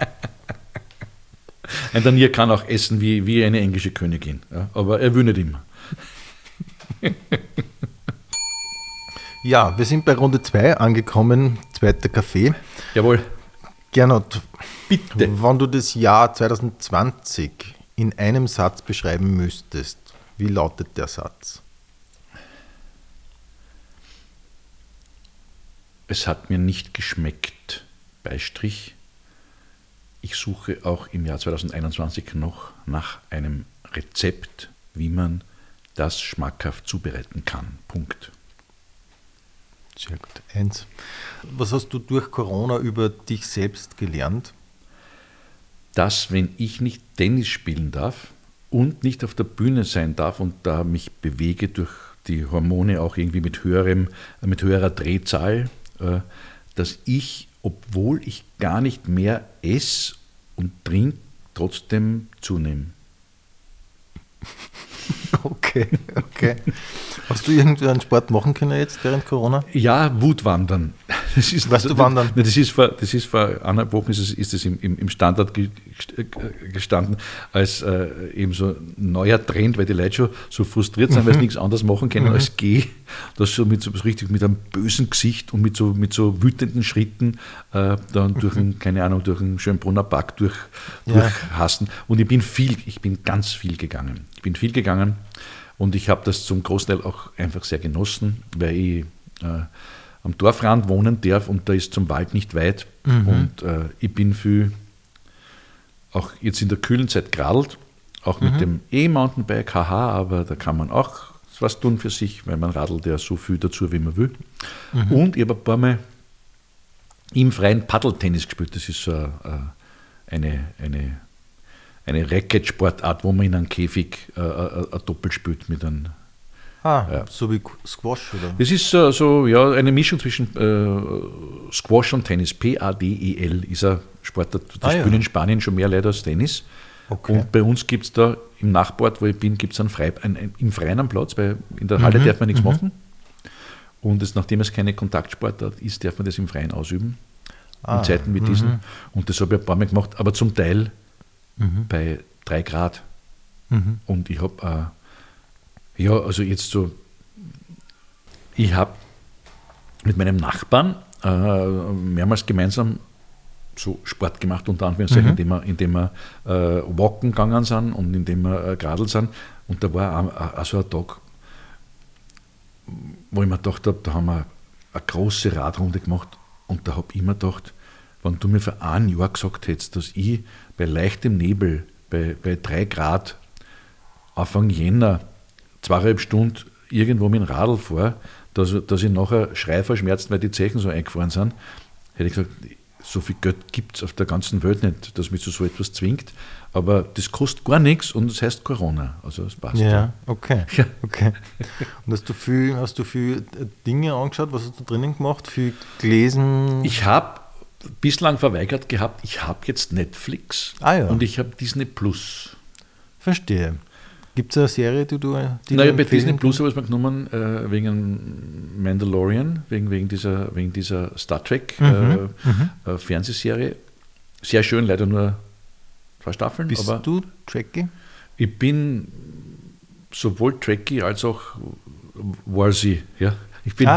Ein Danier kann auch essen wie eine englische Königin, ja, aber er will nicht immer. Ja, wir sind bei Runde 2 angekommen, zweiter Kaffee. Jawohl. Gernot, Bitte. wenn du das Jahr 2020 in einem Satz beschreiben müsstest, wie lautet der Satz? Es hat mir nicht geschmeckt, Beistrich. Ich suche auch im Jahr 2021 noch nach einem Rezept, wie man das schmackhaft zubereiten kann. Punkt. Sehr gut. 1. Was hast du durch Corona über dich selbst gelernt? Dass, wenn ich nicht Tennis spielen darf und nicht auf der Bühne sein darf und da mich bewege durch die Hormone auch irgendwie mit höherer Drehzahl, dass ich, obwohl ich gar nicht mehr esse und trinke, trotzdem zunehme. Okay. Hast du irgendeinen Sport machen können jetzt während Corona? Ja, Wutwandern. Weißt du wandern? Das ist vor 1,5 Wochen ist es im Standard gestanden als eben so ein neuer Trend, weil die Leute schon so frustriert sind, weil sie nichts anderes machen können als gehen. Das so richtig mit einem bösen Gesicht und mit so wütenden Schritten dann durch einen Schönbrunner Park durchhasten. Und ich bin ganz viel gegangen. Und ich habe das zum Großteil auch einfach sehr genossen, weil ich am Dorfrand wohnen darf und da ist zum Wald nicht weit. Und ich bin viel, auch jetzt in der kühlen Zeit geradelt, auch mit dem E-Mountainbike, aber da kann man auch was tun für sich, weil man radelt ja so viel dazu, wie man will. Und ich habe ein paar Mal im freien Paddeltennis gespielt. Das ist so eine Racket-Sportart, wo man in einem Käfig ein Doppel spielt mit einem. So wie Squash, oder? Das ist eine Mischung zwischen Squash und Tennis. PADEL ist ein Sportart. Das spielen in Spanien schon mehr Leute als Tennis. Okay. Und bei uns gibt es da im Nachbarort, wo ich bin, gibt es im Freien am Platz, weil in der Halle darf man nichts machen. Und nachdem es keine Kontaktsportart ist, darf man das im Freien ausüben. In Zeiten wie diesen. Und das habe ich ein paar Mal gemacht, aber zum Teil bei 3 Grad. Und ich habe ich habe mit meinem Nachbarn mehrmals gemeinsam so Sport gemacht, unter Anführungszeichen, indem wir walken gegangen sind und indem wir geradelt sind. Und da war auch so ein Tag, wo ich mir gedacht habe, da haben wir eine große Radrunde gemacht und da habe ich mir gedacht, wenn du mir vor 1 Jahr gesagt hättest, dass ich bei leichtem Nebel, bei 3 Grad, Anfang Jänner, 2,5 Stunden irgendwo mit dem Radl fahre, dass ich nachher schreiverschmerzt, weil die Zechen so eingefahren sind, hätte ich gesagt, so viel Geld gibt es auf der ganzen Welt nicht, dass mich zu so etwas zwingt. Aber das kostet gar nichts und das heißt Corona. Also das passt. Ja, okay. Und hast du viel Dinge angeschaut? Was hast du drinnen gemacht? Viel gelesen? Ich habe bislang verweigert gehabt, ich habe jetzt Netflix und ich habe Disney Plus. Verstehe. Gibt es eine Serie, die bei Disney Plus habe ich es mir genommen wegen Mandalorian, wegen dieser Star Trek Fernsehserie. Sehr schön, leider nur 2 Staffeln. Bist du Trekkie? Ich bin sowohl Trekkie als auch Warzy. Ja. Ich bin,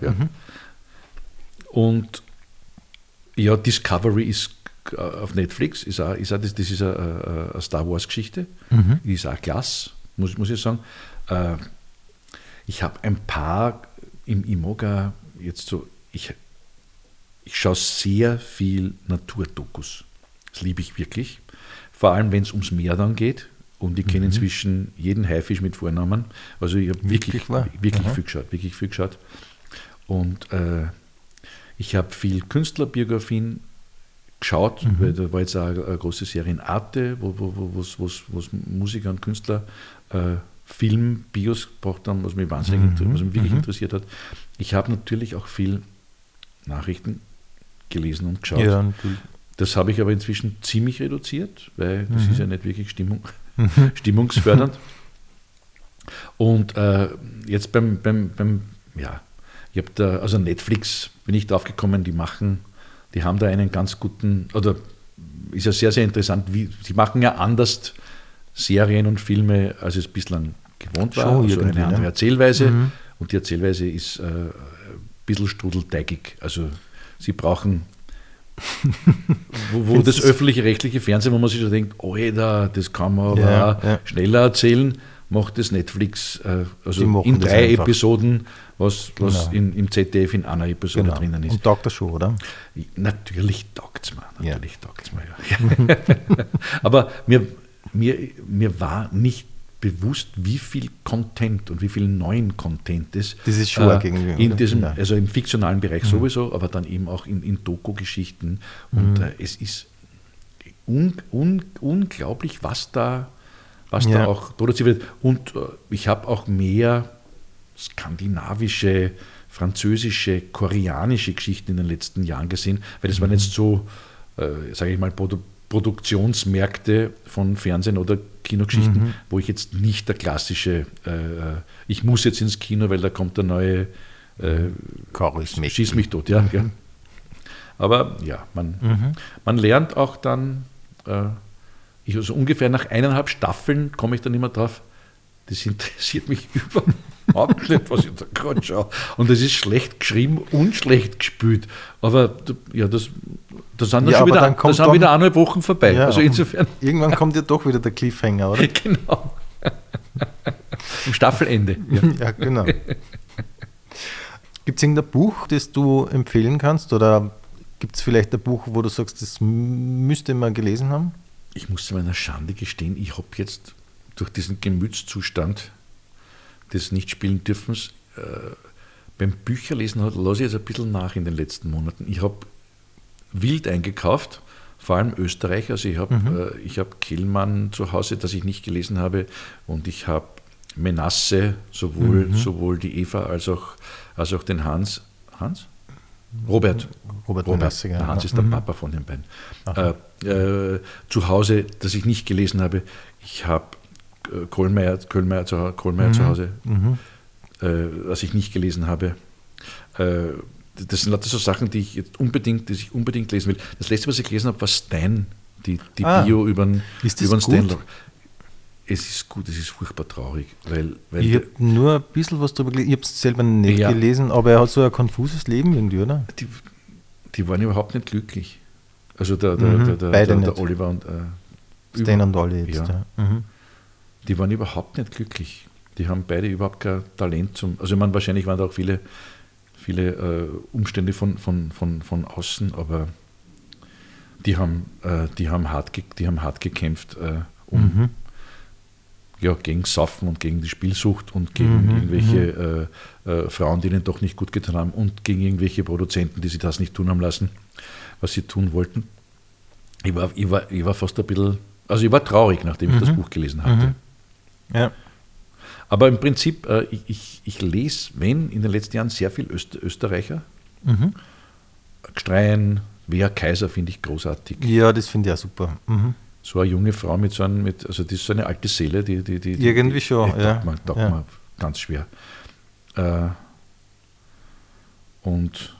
Und ja, Discovery ist auf Netflix, das ist eine Star Wars Geschichte, die ist auch klasse, muss ich sagen. Ich habe ein paar, ich mag jetzt so, ich schaue sehr viel Naturdokus, das liebe ich wirklich, vor allem wenn es ums Meer dann geht und ich kenne inzwischen jeden Haifisch mit Vornamen, also ich habe wirklich viel geschaut und ich habe viel Künstlerbiografien geschaut, weil da war jetzt auch eine große Serie in Arte, wo Musiker und Künstler Film-Bios gebracht haben, was mich wirklich interessiert hat. Ich habe natürlich auch viel Nachrichten gelesen und geschaut. Ja, Das habe ich aber inzwischen ziemlich reduziert, weil das ist ja nicht wirklich stimmungsfördernd. Und jetzt ich habe da, also Netflix bin ich drauf gekommen, die haben da einen ganz guten, oder ist ja sehr, sehr interessant, sie machen ja anders Serien und Filme, als es bislang gewohnt war, also eine andere Erzählweise. Und die Erzählweise ist ein bisschen strudelteigig. Also sie brauchen, wo das öffentlich-rechtliche Fernsehen, wo man sich schon denkt, das kann man aber schneller erzählen, macht das Netflix in 3 Episoden, was im ZDF in einer Episode drinnen ist. Und taugt das schon, oder? Natürlich taugt es mir. Ja. Aber mir war nicht bewusst, wie viel Content und wie viel neuen Content es das ist schon in diesem, also im fiktionalen Bereich sowieso, aber dann eben auch in Doku-Geschichten. Und es ist unglaublich, was da auch produziert wird. Und ich habe auch mehr skandinavische, französische, koreanische Geschichten in den letzten Jahren gesehen, weil das waren jetzt so, sage ich mal, Produktionsmärkte von Fernsehen oder Kinogeschichten, wo ich jetzt nicht der klassische, ich muss jetzt ins Kino, weil da kommt der neue Schieß mich tot, ja. Aber ja, man lernt auch dann, also ungefähr nach 1,5 Staffeln komme ich dann immer drauf, das interessiert mich überhaupt nicht, was ich da gerade schaue. Und das ist schlecht geschrieben und schlecht gespielt. Aber ja, das sind dann schon wieder 1,5 Wochen vorbei. Ja, also insofern. Irgendwann kommt ja doch wieder der Cliffhanger, oder? Genau. Am Staffelende. Ja, genau. Gibt es irgendein Buch, das du empfehlen kannst? Oder gibt es vielleicht ein Buch, wo du sagst, das müsste man gelesen haben? Ich muss zu meiner Schande gestehen, ich habe jetzt durch diesen Gemütszustand des Nicht-Spielen-Dürfens beim Bücherlesen lasse ich jetzt ein bisschen nach in den letzten Monaten. Ich habe wild eingekauft, vor allem Österreich. Also ich habe Kellmann zu Hause, das ich nicht gelesen habe, und ich habe Menasse, sowohl die Eva als auch den Hans. Robert Menasse, der Hans ist der Papa von den beiden. Zu Hause, das ich nicht gelesen habe. Ich habe Kohlmeier zu Hause, was ich nicht gelesen habe. Das sind lauter so Sachen, die ich unbedingt lesen will. Das letzte, was ich gelesen habe, war Stein, die Bio über Stein. Es ist gut, es ist furchtbar traurig. Weil ich habe nur ein bisschen was darüber gelesen. Ich habe es selber nicht gelesen, aber er hat so ein konfuses Leben irgendwie, oder? Die waren überhaupt nicht glücklich. Also der Oliver und Stan und Olli jetzt. Ja. Die waren überhaupt nicht glücklich. Die haben beide überhaupt kein Talent also ich meine, wahrscheinlich waren da auch viele Umstände von außen, aber die haben hart gekämpft, gegen Saufen und gegen die Spielsucht und gegen irgendwelche Frauen, die ihnen doch nicht gut getan haben, und gegen irgendwelche Produzenten, die sie das nicht tun haben lassen, was sie tun wollten. Ich war fast ein bisschen, also ich war traurig, nachdem ich das Buch gelesen hatte. Ja. Aber im Prinzip, ich lese, in den letzten Jahren sehr viel Österreicher. Gstrein, Wea Kaiser finde ich großartig. Ja, das finde ich auch super. So eine junge Frau also das ist so eine alte Seele, die irgendwie schon, taugt man ganz schwer. Und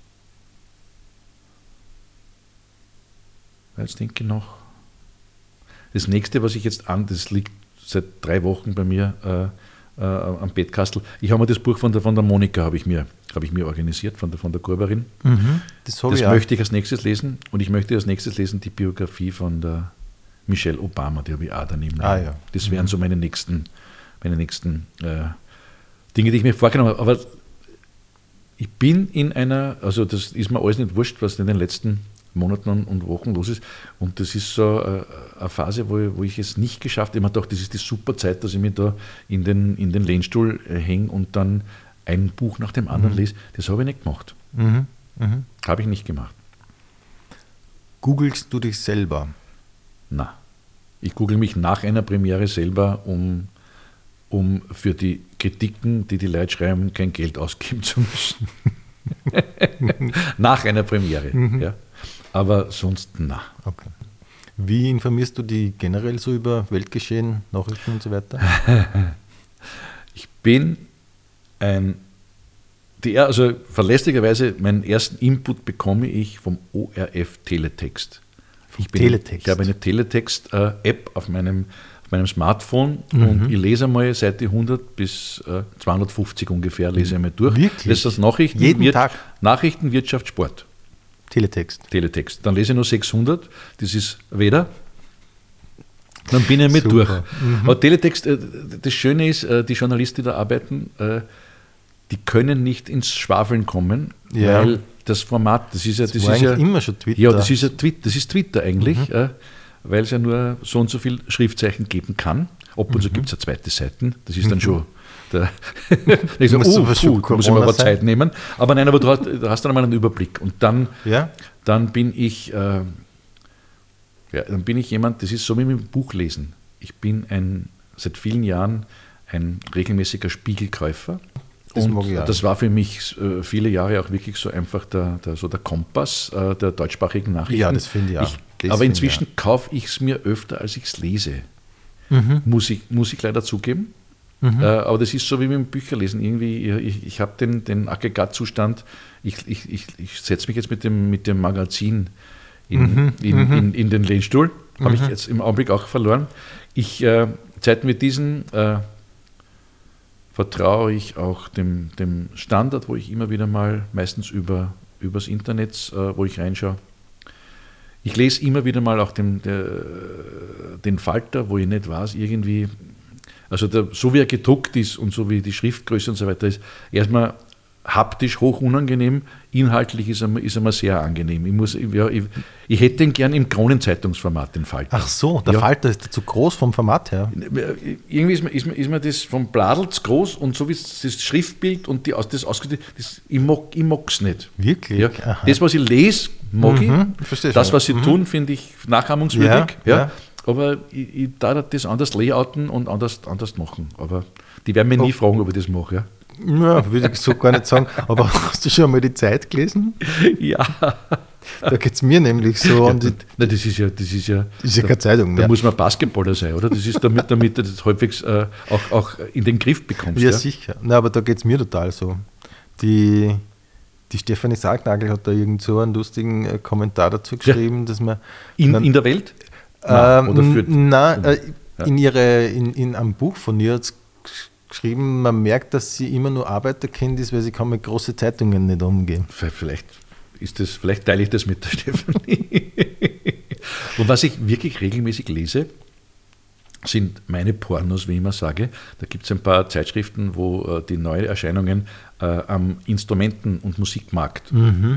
jetzt denke ich noch, das nächste, was ich jetzt das liegt seit 3 Wochen bei mir am Bettkastel. Ich habe mir das Buch von der Monika habe ich mir organisiert, von der Kurberin. Das möchte ich als nächstes lesen, und ich möchte als nächstes lesen die Biografie von der Michelle Obama, die habe ich auch daneben. Ja. Das wären so meine nächsten Dinge, die ich mir vorgenommen habe. Aber ich bin in einer, also das ist mir alles nicht wurscht, was in den letzten Monaten und Wochen los ist. Und das ist so eine Phase, wo ich es nicht geschafft habe. Ich habe gedacht, das ist die super Zeit, dass ich mich da in den Lehnstuhl hänge und dann ein Buch nach dem anderen lese. Das habe ich nicht gemacht. Habe ich nicht gemacht. Googlest du dich selber? Na, ich google mich nach einer Premiere selber, um für die Kritiken, die Leute schreiben, kein Geld ausgeben zu müssen. Nach einer Premiere. Ja. Aber sonst, na. Okay. Wie informierst du die generell so über Weltgeschehen, Nachrichten und so weiter? Ich bin also verlässlicherweise, meinen ersten Input bekomme ich vom ORF Teletext. Ich habe eine Teletext-App auf meinem Smartphone und ich lese einmal Seite 100 bis 250 ungefähr, lese einmal durch. Wirklich? Lese das Nachrichten, Jeden Tag? Nachrichten, Wirtschaft, Sport. Teletext. Dann lese ich nur 600, das ist weder. Dann bin ich mit durch. Aber Teletext, das Schöne ist, die Journalisten, die da arbeiten, die können nicht ins Schwafeln kommen, weil das Format, das ist ja immer schon Twitter. Ja, das ist Twitter eigentlich, weil es ja nur so und so viel Schriftzeichen geben kann. Ab und zu gibt es ja zweite Seiten, das ist dann schon muss ich mir aber Zeit nehmen. Aber nein, aber du hast dann einmal einen Überblick. Und dann bin ich jemand, das ist so wie mit dem Buchlesen. Ich bin seit vielen Jahren ein regelmäßiger Spiegelkäufer. Das war für mich viele Jahre auch wirklich so einfach der Kompass der deutschsprachigen Nachrichten. Ja, das finde ich auch. Aber inzwischen kaufe ich es mir öfter, als ich es lese. Muss ich leider zugeben. Aber das ist so wie mit dem Bücherlesen. Irgendwie, ich habe den Aggregatzustand, ich setze mich jetzt mit dem Magazin in den Lehnstuhl, habe ich jetzt im Augenblick auch verloren. Seit mit diesen vertraue ich auch dem Standard, wo ich immer wieder mal, meistens übers Internet, wo ich reinschaue. Ich lese immer wieder mal auch den Falter, wo ich nicht weiß, irgendwie, also so wie er gedruckt ist und so wie die Schriftgröße und so weiter ist, erstmal haptisch hoch unangenehm, inhaltlich ist er mir sehr angenehm. Ich hätte ihn gern im Kronenzeitungsformat, den Falter. Ach so, der Falter ist zu groß vom Format her. Irgendwie ist mir das vom Bladel zu groß und so wie das Schriftbild und das ausgedrückt, ich mag es nicht. Wirklich? Ja. Das, was ich lese, mag ich. Verstehe das, schon. was sie tun, finde ich nachahmungswürdig. Ja. Aber ich darf das anders layouten und anders machen. Aber die werden mich nie fragen, ob ich das mache. Ja. Ja, würde ich so gar nicht sagen. Aber hast du schon einmal die Zeit gelesen? Ja. Da geht es mir nämlich so. Ja, das ist ja keine Zeitung mehr. Da muss man Basketballer sein, oder? Das ist damit du das halbwegs auch in den Griff bekommst. Ja, sicher. Nein, aber da geht es mir total so. Die Stefanie Sargnagel hat da irgend so einen lustigen Kommentar dazu geschrieben, dass man... In der Welt? In einem Buch von ihr hat geschrieben, man merkt, dass sie immer nur Arbeiterkind ist, weil sie kann mit großen Zeitungen nicht umgehen. Vielleicht teile ich das mit der Stefanie. Und was ich wirklich regelmäßig lese, sind meine Pornos, wie ich immer sage. Da gibt es ein paar Zeitschriften, wo die neuen Erscheinungen am Instrumenten- und Musikmarkt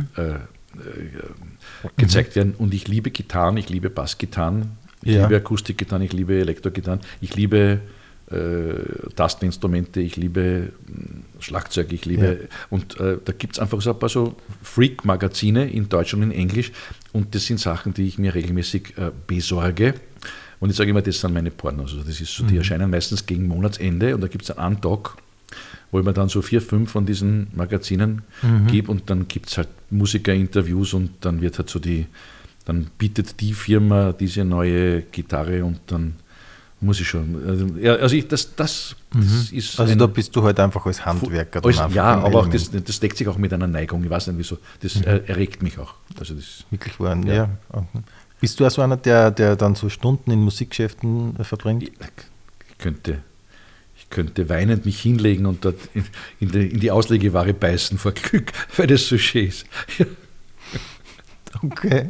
gezeigt werden. Und ich liebe Gitarren, ich liebe Bassgitarren, ich liebe Akustikgitarren, ich liebe Elektrogitarren, ich liebe Tasteninstrumente, ich liebe Schlagzeug, und da gibt es einfach so ein paar so Freak-Magazine in Deutsch und in Englisch und das sind Sachen, die ich mir regelmäßig besorge und ich sage immer, das sind meine Pornos, also das ist so, die erscheinen meistens gegen Monatsende und da gibt es einen Tag, wo ich mir dann so 4, 5 von diesen Magazinen gebe und dann gibt es halt Musikerinterviews und dann wird halt so dann bietet die Firma diese neue Gitarre und dann muss ich schon. Also das ist. Also da bist du halt einfach als Handwerker. Aber auch das deckt sich auch mit einer Neigung. Ich weiß nicht wieso. Das erregt mich auch. Also das, wirklich wahr, ja. Bist du auch so einer, der dann so Stunden in Musikgeschäften verbringt? Ich könnte weinend mich hinlegen und dort in die Auslegeware beißen vor Glück, weil das so schön ist. Okay.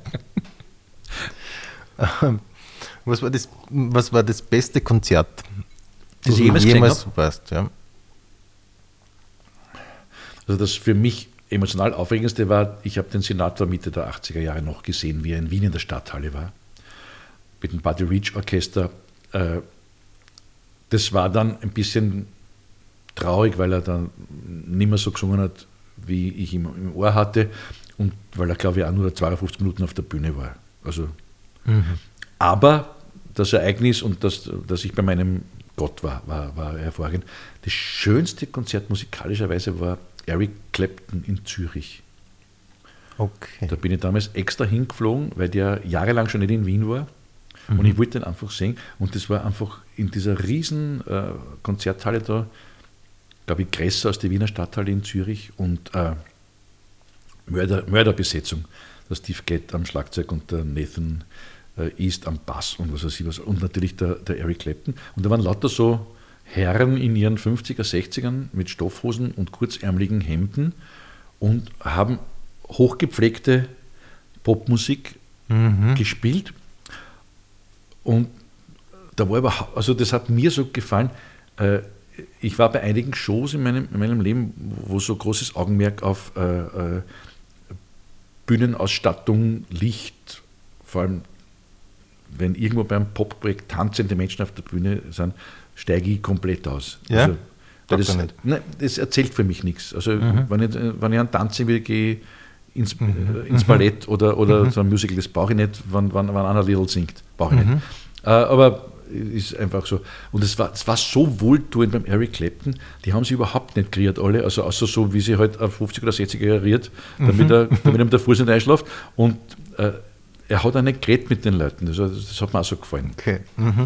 Was war das beste Konzert, das du jemals warst? Ja. Also das für mich emotional aufregendste war, ich habe den Senator Mitte der 80er Jahre noch gesehen, wie er in Wien in der Stadthalle war, mit dem Buddy Rich Orchester. Das war dann ein bisschen traurig, weil er dann nicht mehr so gesungen hat, wie ich ihn im Ohr hatte und weil er, glaube ich, auch nur 52 Minuten auf der Bühne war. Also, aber das Ereignis und dass ich bei meinem Gott war hervorragend. Das schönste Konzert musikalischerweise war Eric Clapton in Zürich. Okay. Da bin ich damals extra hingeflogen, weil der jahrelang schon nicht in Wien war. Und ich wollte den einfach sehen. Und das war einfach in dieser riesen Konzerthalle da, glaube ich, größer als die Wiener Stadthalle in Zürich und Mörderbesetzung. Der Steve Gadd am Schlagzeug und der Nathan East am Bass und was weiß ich was. Und natürlich der Eric Clapton. Und da waren lauter so Herren in ihren 50er, 60ern mit Stoffhosen und kurzärmeligen Hemden und haben hochgepflegte Popmusik gespielt. Und da war überhaupt, also das hat mir so gefallen. Ich war bei einigen Shows in meinem Leben, wo so großes Augenmerk auf Bühnenausstattung, Licht, vor allem wenn irgendwo beim Popprojekt tanzende Menschen auf der Bühne sind, steige ich komplett aus. Ja? Also, das erzählt für mich nichts. Also wenn ich an Tanzen will, gehe ins Ballett oder so ein Musical, das brauche ich nicht, wenn einer Little singt, brauche ich nicht. Aber ist einfach so. Und es war so wohltuend beim Eric Clapton, die haben sie überhaupt nicht kreiert alle, also außer so, wie sie halt auf 50 oder 60er riert, damit ihm der Fuß nicht einschläft. Und er hat auch nicht geredet mit den Leuten, das hat mir auch so gefallen. Okay.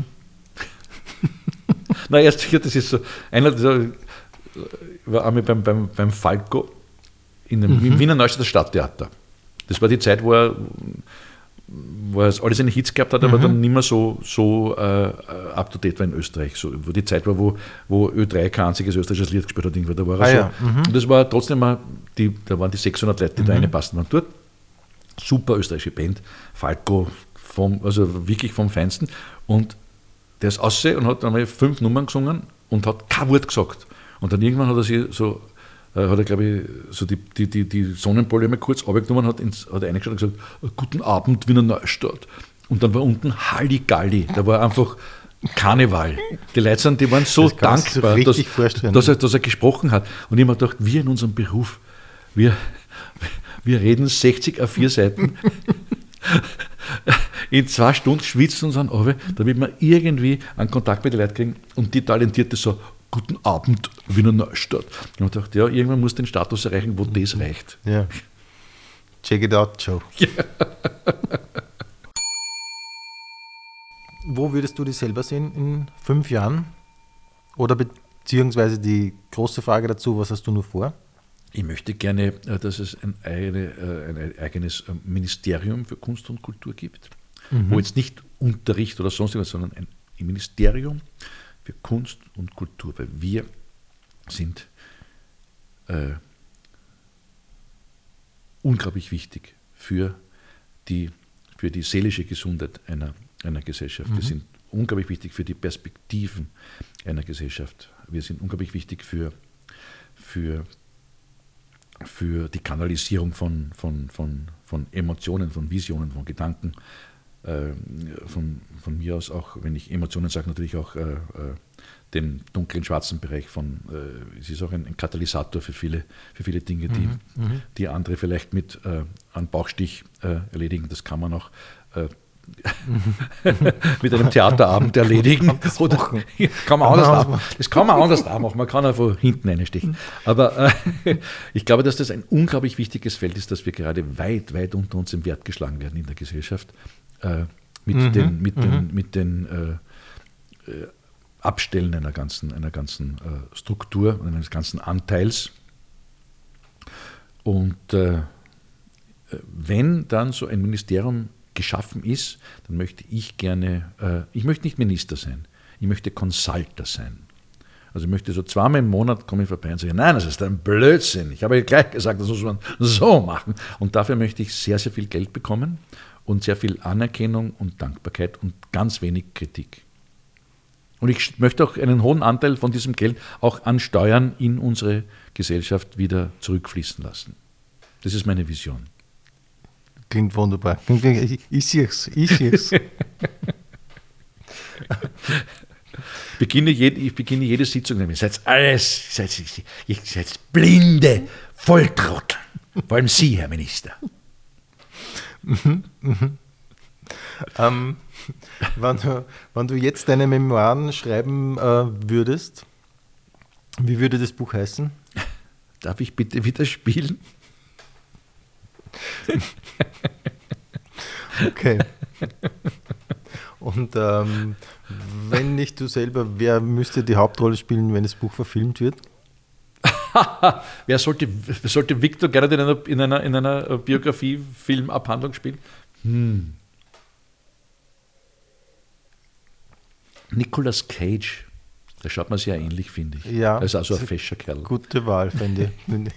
Na, erst hier, das ist so, einer war einmal beim Falco im Wiener Neustädter Stadttheater. Das war die Zeit, wo er alle seine Hits gehabt hat, aber dann nicht mehr so up to date war in Österreich. So, wo die Zeit war, wo Ö3 kein einziges österreichisches Lied gespielt hat, irgendwo, da war er so. Und das war trotzdem da waren die 600 Leute, die da reingepasst waren dort. Super österreichische Band, Falco, also wirklich vom Feinsten. Und der ist aussehen und hat einmal 5 Nummern gesungen und hat kein Wort gesagt. Und dann irgendwann hat er, glaube ich, so die Sonnenbrille mal kurz runtergenommen, hat eingeschaut und gesagt, guten Abend, Wiener Neustadt. Und dann war unten Halligalli, da war einfach Karneval. Die Leute die waren so dankbar, dass er gesprochen hat. Und ich habe mir gedacht, wir in unserem Beruf, wir reden 60 auf 4 Seiten, in 2 Stunden schwitzen uns an, damit wir irgendwie einen Kontakt mit den Leuten kriegen und die Talentierte so, guten Abend, Wiener Neustadt. Und ich dachte, ja, irgendwann muss den Status erreichen, wo das reicht. Ja. Check it out, Joe. Ja. Wo würdest du dich selber sehen in 5 Jahren? Oder beziehungsweise die große Frage dazu, was hast du noch vor? Ich möchte gerne, dass es ein eigenes Ministerium für Kunst und Kultur gibt, wo jetzt nicht Unterricht oder sonst irgendwas, sondern ein Ministerium für Kunst und Kultur, weil wir sind unglaublich wichtig für die seelische Gesundheit einer Gesellschaft. Wir sind unglaublich wichtig für die Perspektiven einer Gesellschaft. Wir sind unglaublich wichtig für die Kanalisierung von Emotionen, von Visionen, von Gedanken. Von mir aus auch, wenn ich Emotionen sage, natürlich auch den dunklen, schwarzen Bereich es ist auch ein Katalysator für viele Dinge, die andere vielleicht mit einem Bauchstich erledigen. Das kann man auch mit einem Theaterabend erledigen. Oder kann man das kann man anders machen. Man kann auch von hinten einstechen. Aber ich glaube, dass das ein unglaublich wichtiges Feld ist, dass wir gerade weit, weit unter uns im Wert geschlagen werden in der Gesellschaft. Mit den Abstellen einer ganzen Struktur, eines ganzen Anteils. Und wenn dann so ein Ministerium geschaffen ist, dann möchte ich möchte nicht Minister sein, ich möchte Consulter sein. Also ich möchte so 2-mal im Monat komme ich vorbei und sage, nein, das ist ein Blödsinn. Ich habe ja gleich gesagt, das muss man so machen. Und dafür möchte ich sehr, sehr viel Geld bekommen und sehr viel Anerkennung und Dankbarkeit und ganz wenig Kritik. Und ich möchte auch einen hohen Anteil von diesem Geld auch an Steuern in unsere Gesellschaft wieder zurückfließen lassen. Das ist meine Vision. Klingt wunderbar. Ich sehe es. Ich beginne jede Sitzung damit. Seid blinde Volltrottel. Vor allem Sie, Herr Minister. Wenn du jetzt deine Memoiren schreiben würdest, wie würde das Buch heißen? Darf ich bitte wieder spielen? Okay. Und wenn nicht du selber, wer müsste die Hauptrolle spielen, wenn das Buch verfilmt wird? Wer sollte Victor gerne in einer Biografie-Film-Abhandlung spielen? Nicolas Cage. Da schaut man sehr ähnlich, finde ich. Ja. Er ist also ein fescher Kerl. Gute Wahl, finde ich.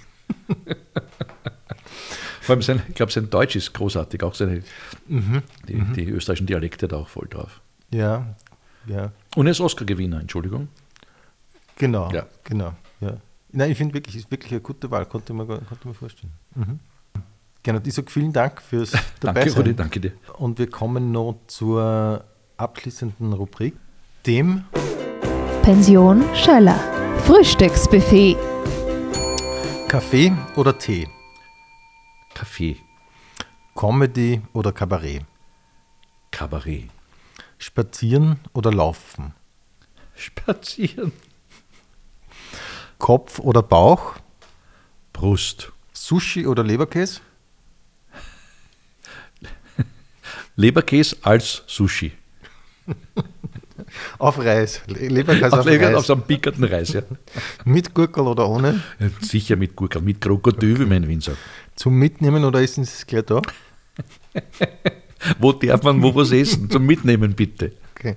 Vor allem ich glaube, sein Deutsch ist großartig. Auch die österreichischen Dialekte da auch voll drauf. Ja. Und er ist Oscar-Gewinner, Entschuldigung. Genau. Ja. Nein, ich finde wirklich, ist wirklich eine gute Wahl, konnte man vorstellen. Genau, ich sage vielen Dank fürs Dabeisein. Danke, Rudi, danke dir. Und wir kommen noch zur abschließenden Rubrik, dem Pension Schöller. Frühstücksbuffet. Kaffee oder Tee? Kaffee. Comedy oder Kabarett? Kabarett. Spazieren oder Laufen? Spazieren. Kopf oder Bauch? Brust. Sushi oder Leberkäse? Leberkäse als Sushi. Auf Reis. Leberkäse auf Reis. Auf so einem pickerten Reis, ja. Mit Gurkel oder ohne? Ja, sicher mit Gurkel, mit Krokodil, wie mein Wien sagt. Zum Mitnehmen oder essen Sie es gleich da? Wo darf man wo was essen? Zum Mitnehmen, bitte. Okay.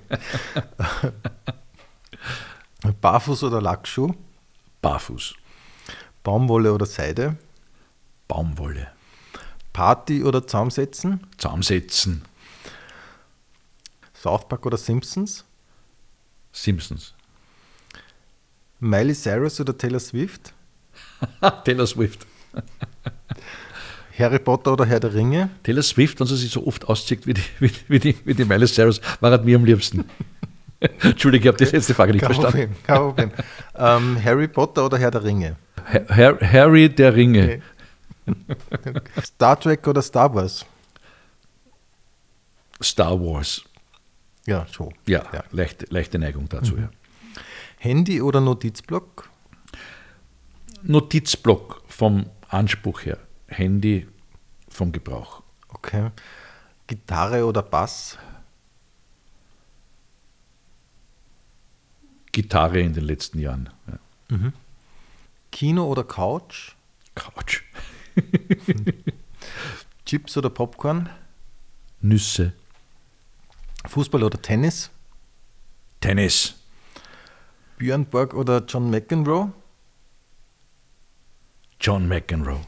Barfuß oder Lackschuh? Barfuß. Baumwolle oder Seide? Baumwolle. Party oder Zusammensetzen? Zusammensetzen. South Park oder Simpsons? Simpsons. Miley Cyrus oder Taylor Swift? Taylor Swift. Harry Potter oder Herr der Ringe? Taylor Swift, wenn sie sich so oft auszieht wie die Miley Cyrus, war hat mir am liebsten. Entschuldige, ich habe die letzte Frage nicht verstanden. Kein Problem. Harry Potter oder Herr der Ringe? Harry der Ringe. Okay. Star Trek oder Star Wars? Star Wars. Ja, schon. Ja. Leichte Neigung dazu. Ja. Handy oder Notizblock? Notizblock vom Anspruch her. Handy vom Gebrauch. Okay. Gitarre oder Bass? Gitarre in den letzten Jahren. Ja. Kino oder Couch? Couch. Chips oder Popcorn? Nüsse. Fußball oder Tennis? Tennis. Björn Borg oder John McEnroe? John McEnroe.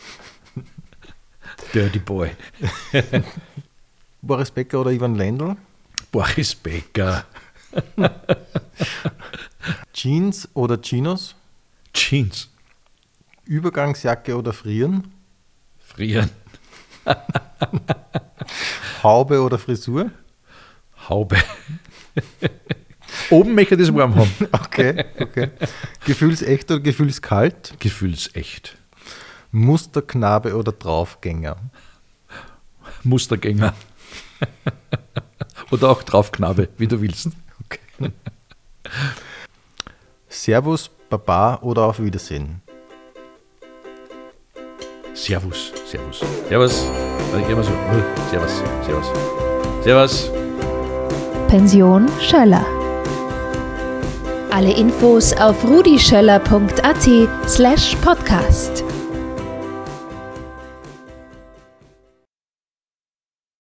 Dirty Boy. Boris Becker oder Ivan Lendl? Boris Becker. Jeans oder Chinos? Jeans. Übergangsjacke oder Frieren? Frieren. Haube oder Frisur? Haube. Oben möchte ich das warm haben. Okay. Gefühlsecht oder gefühlskalt? Gefühlsecht. Musterknabe oder Draufgänger? Mustergänger. Oder auch Draufknabe, wie du willst. Okay. Servus, Baba oder auf Wiedersehen? Servus. Also gehen wir so. Servus. Pension Schöller. Alle Infos auf rudischöller.at/podcast.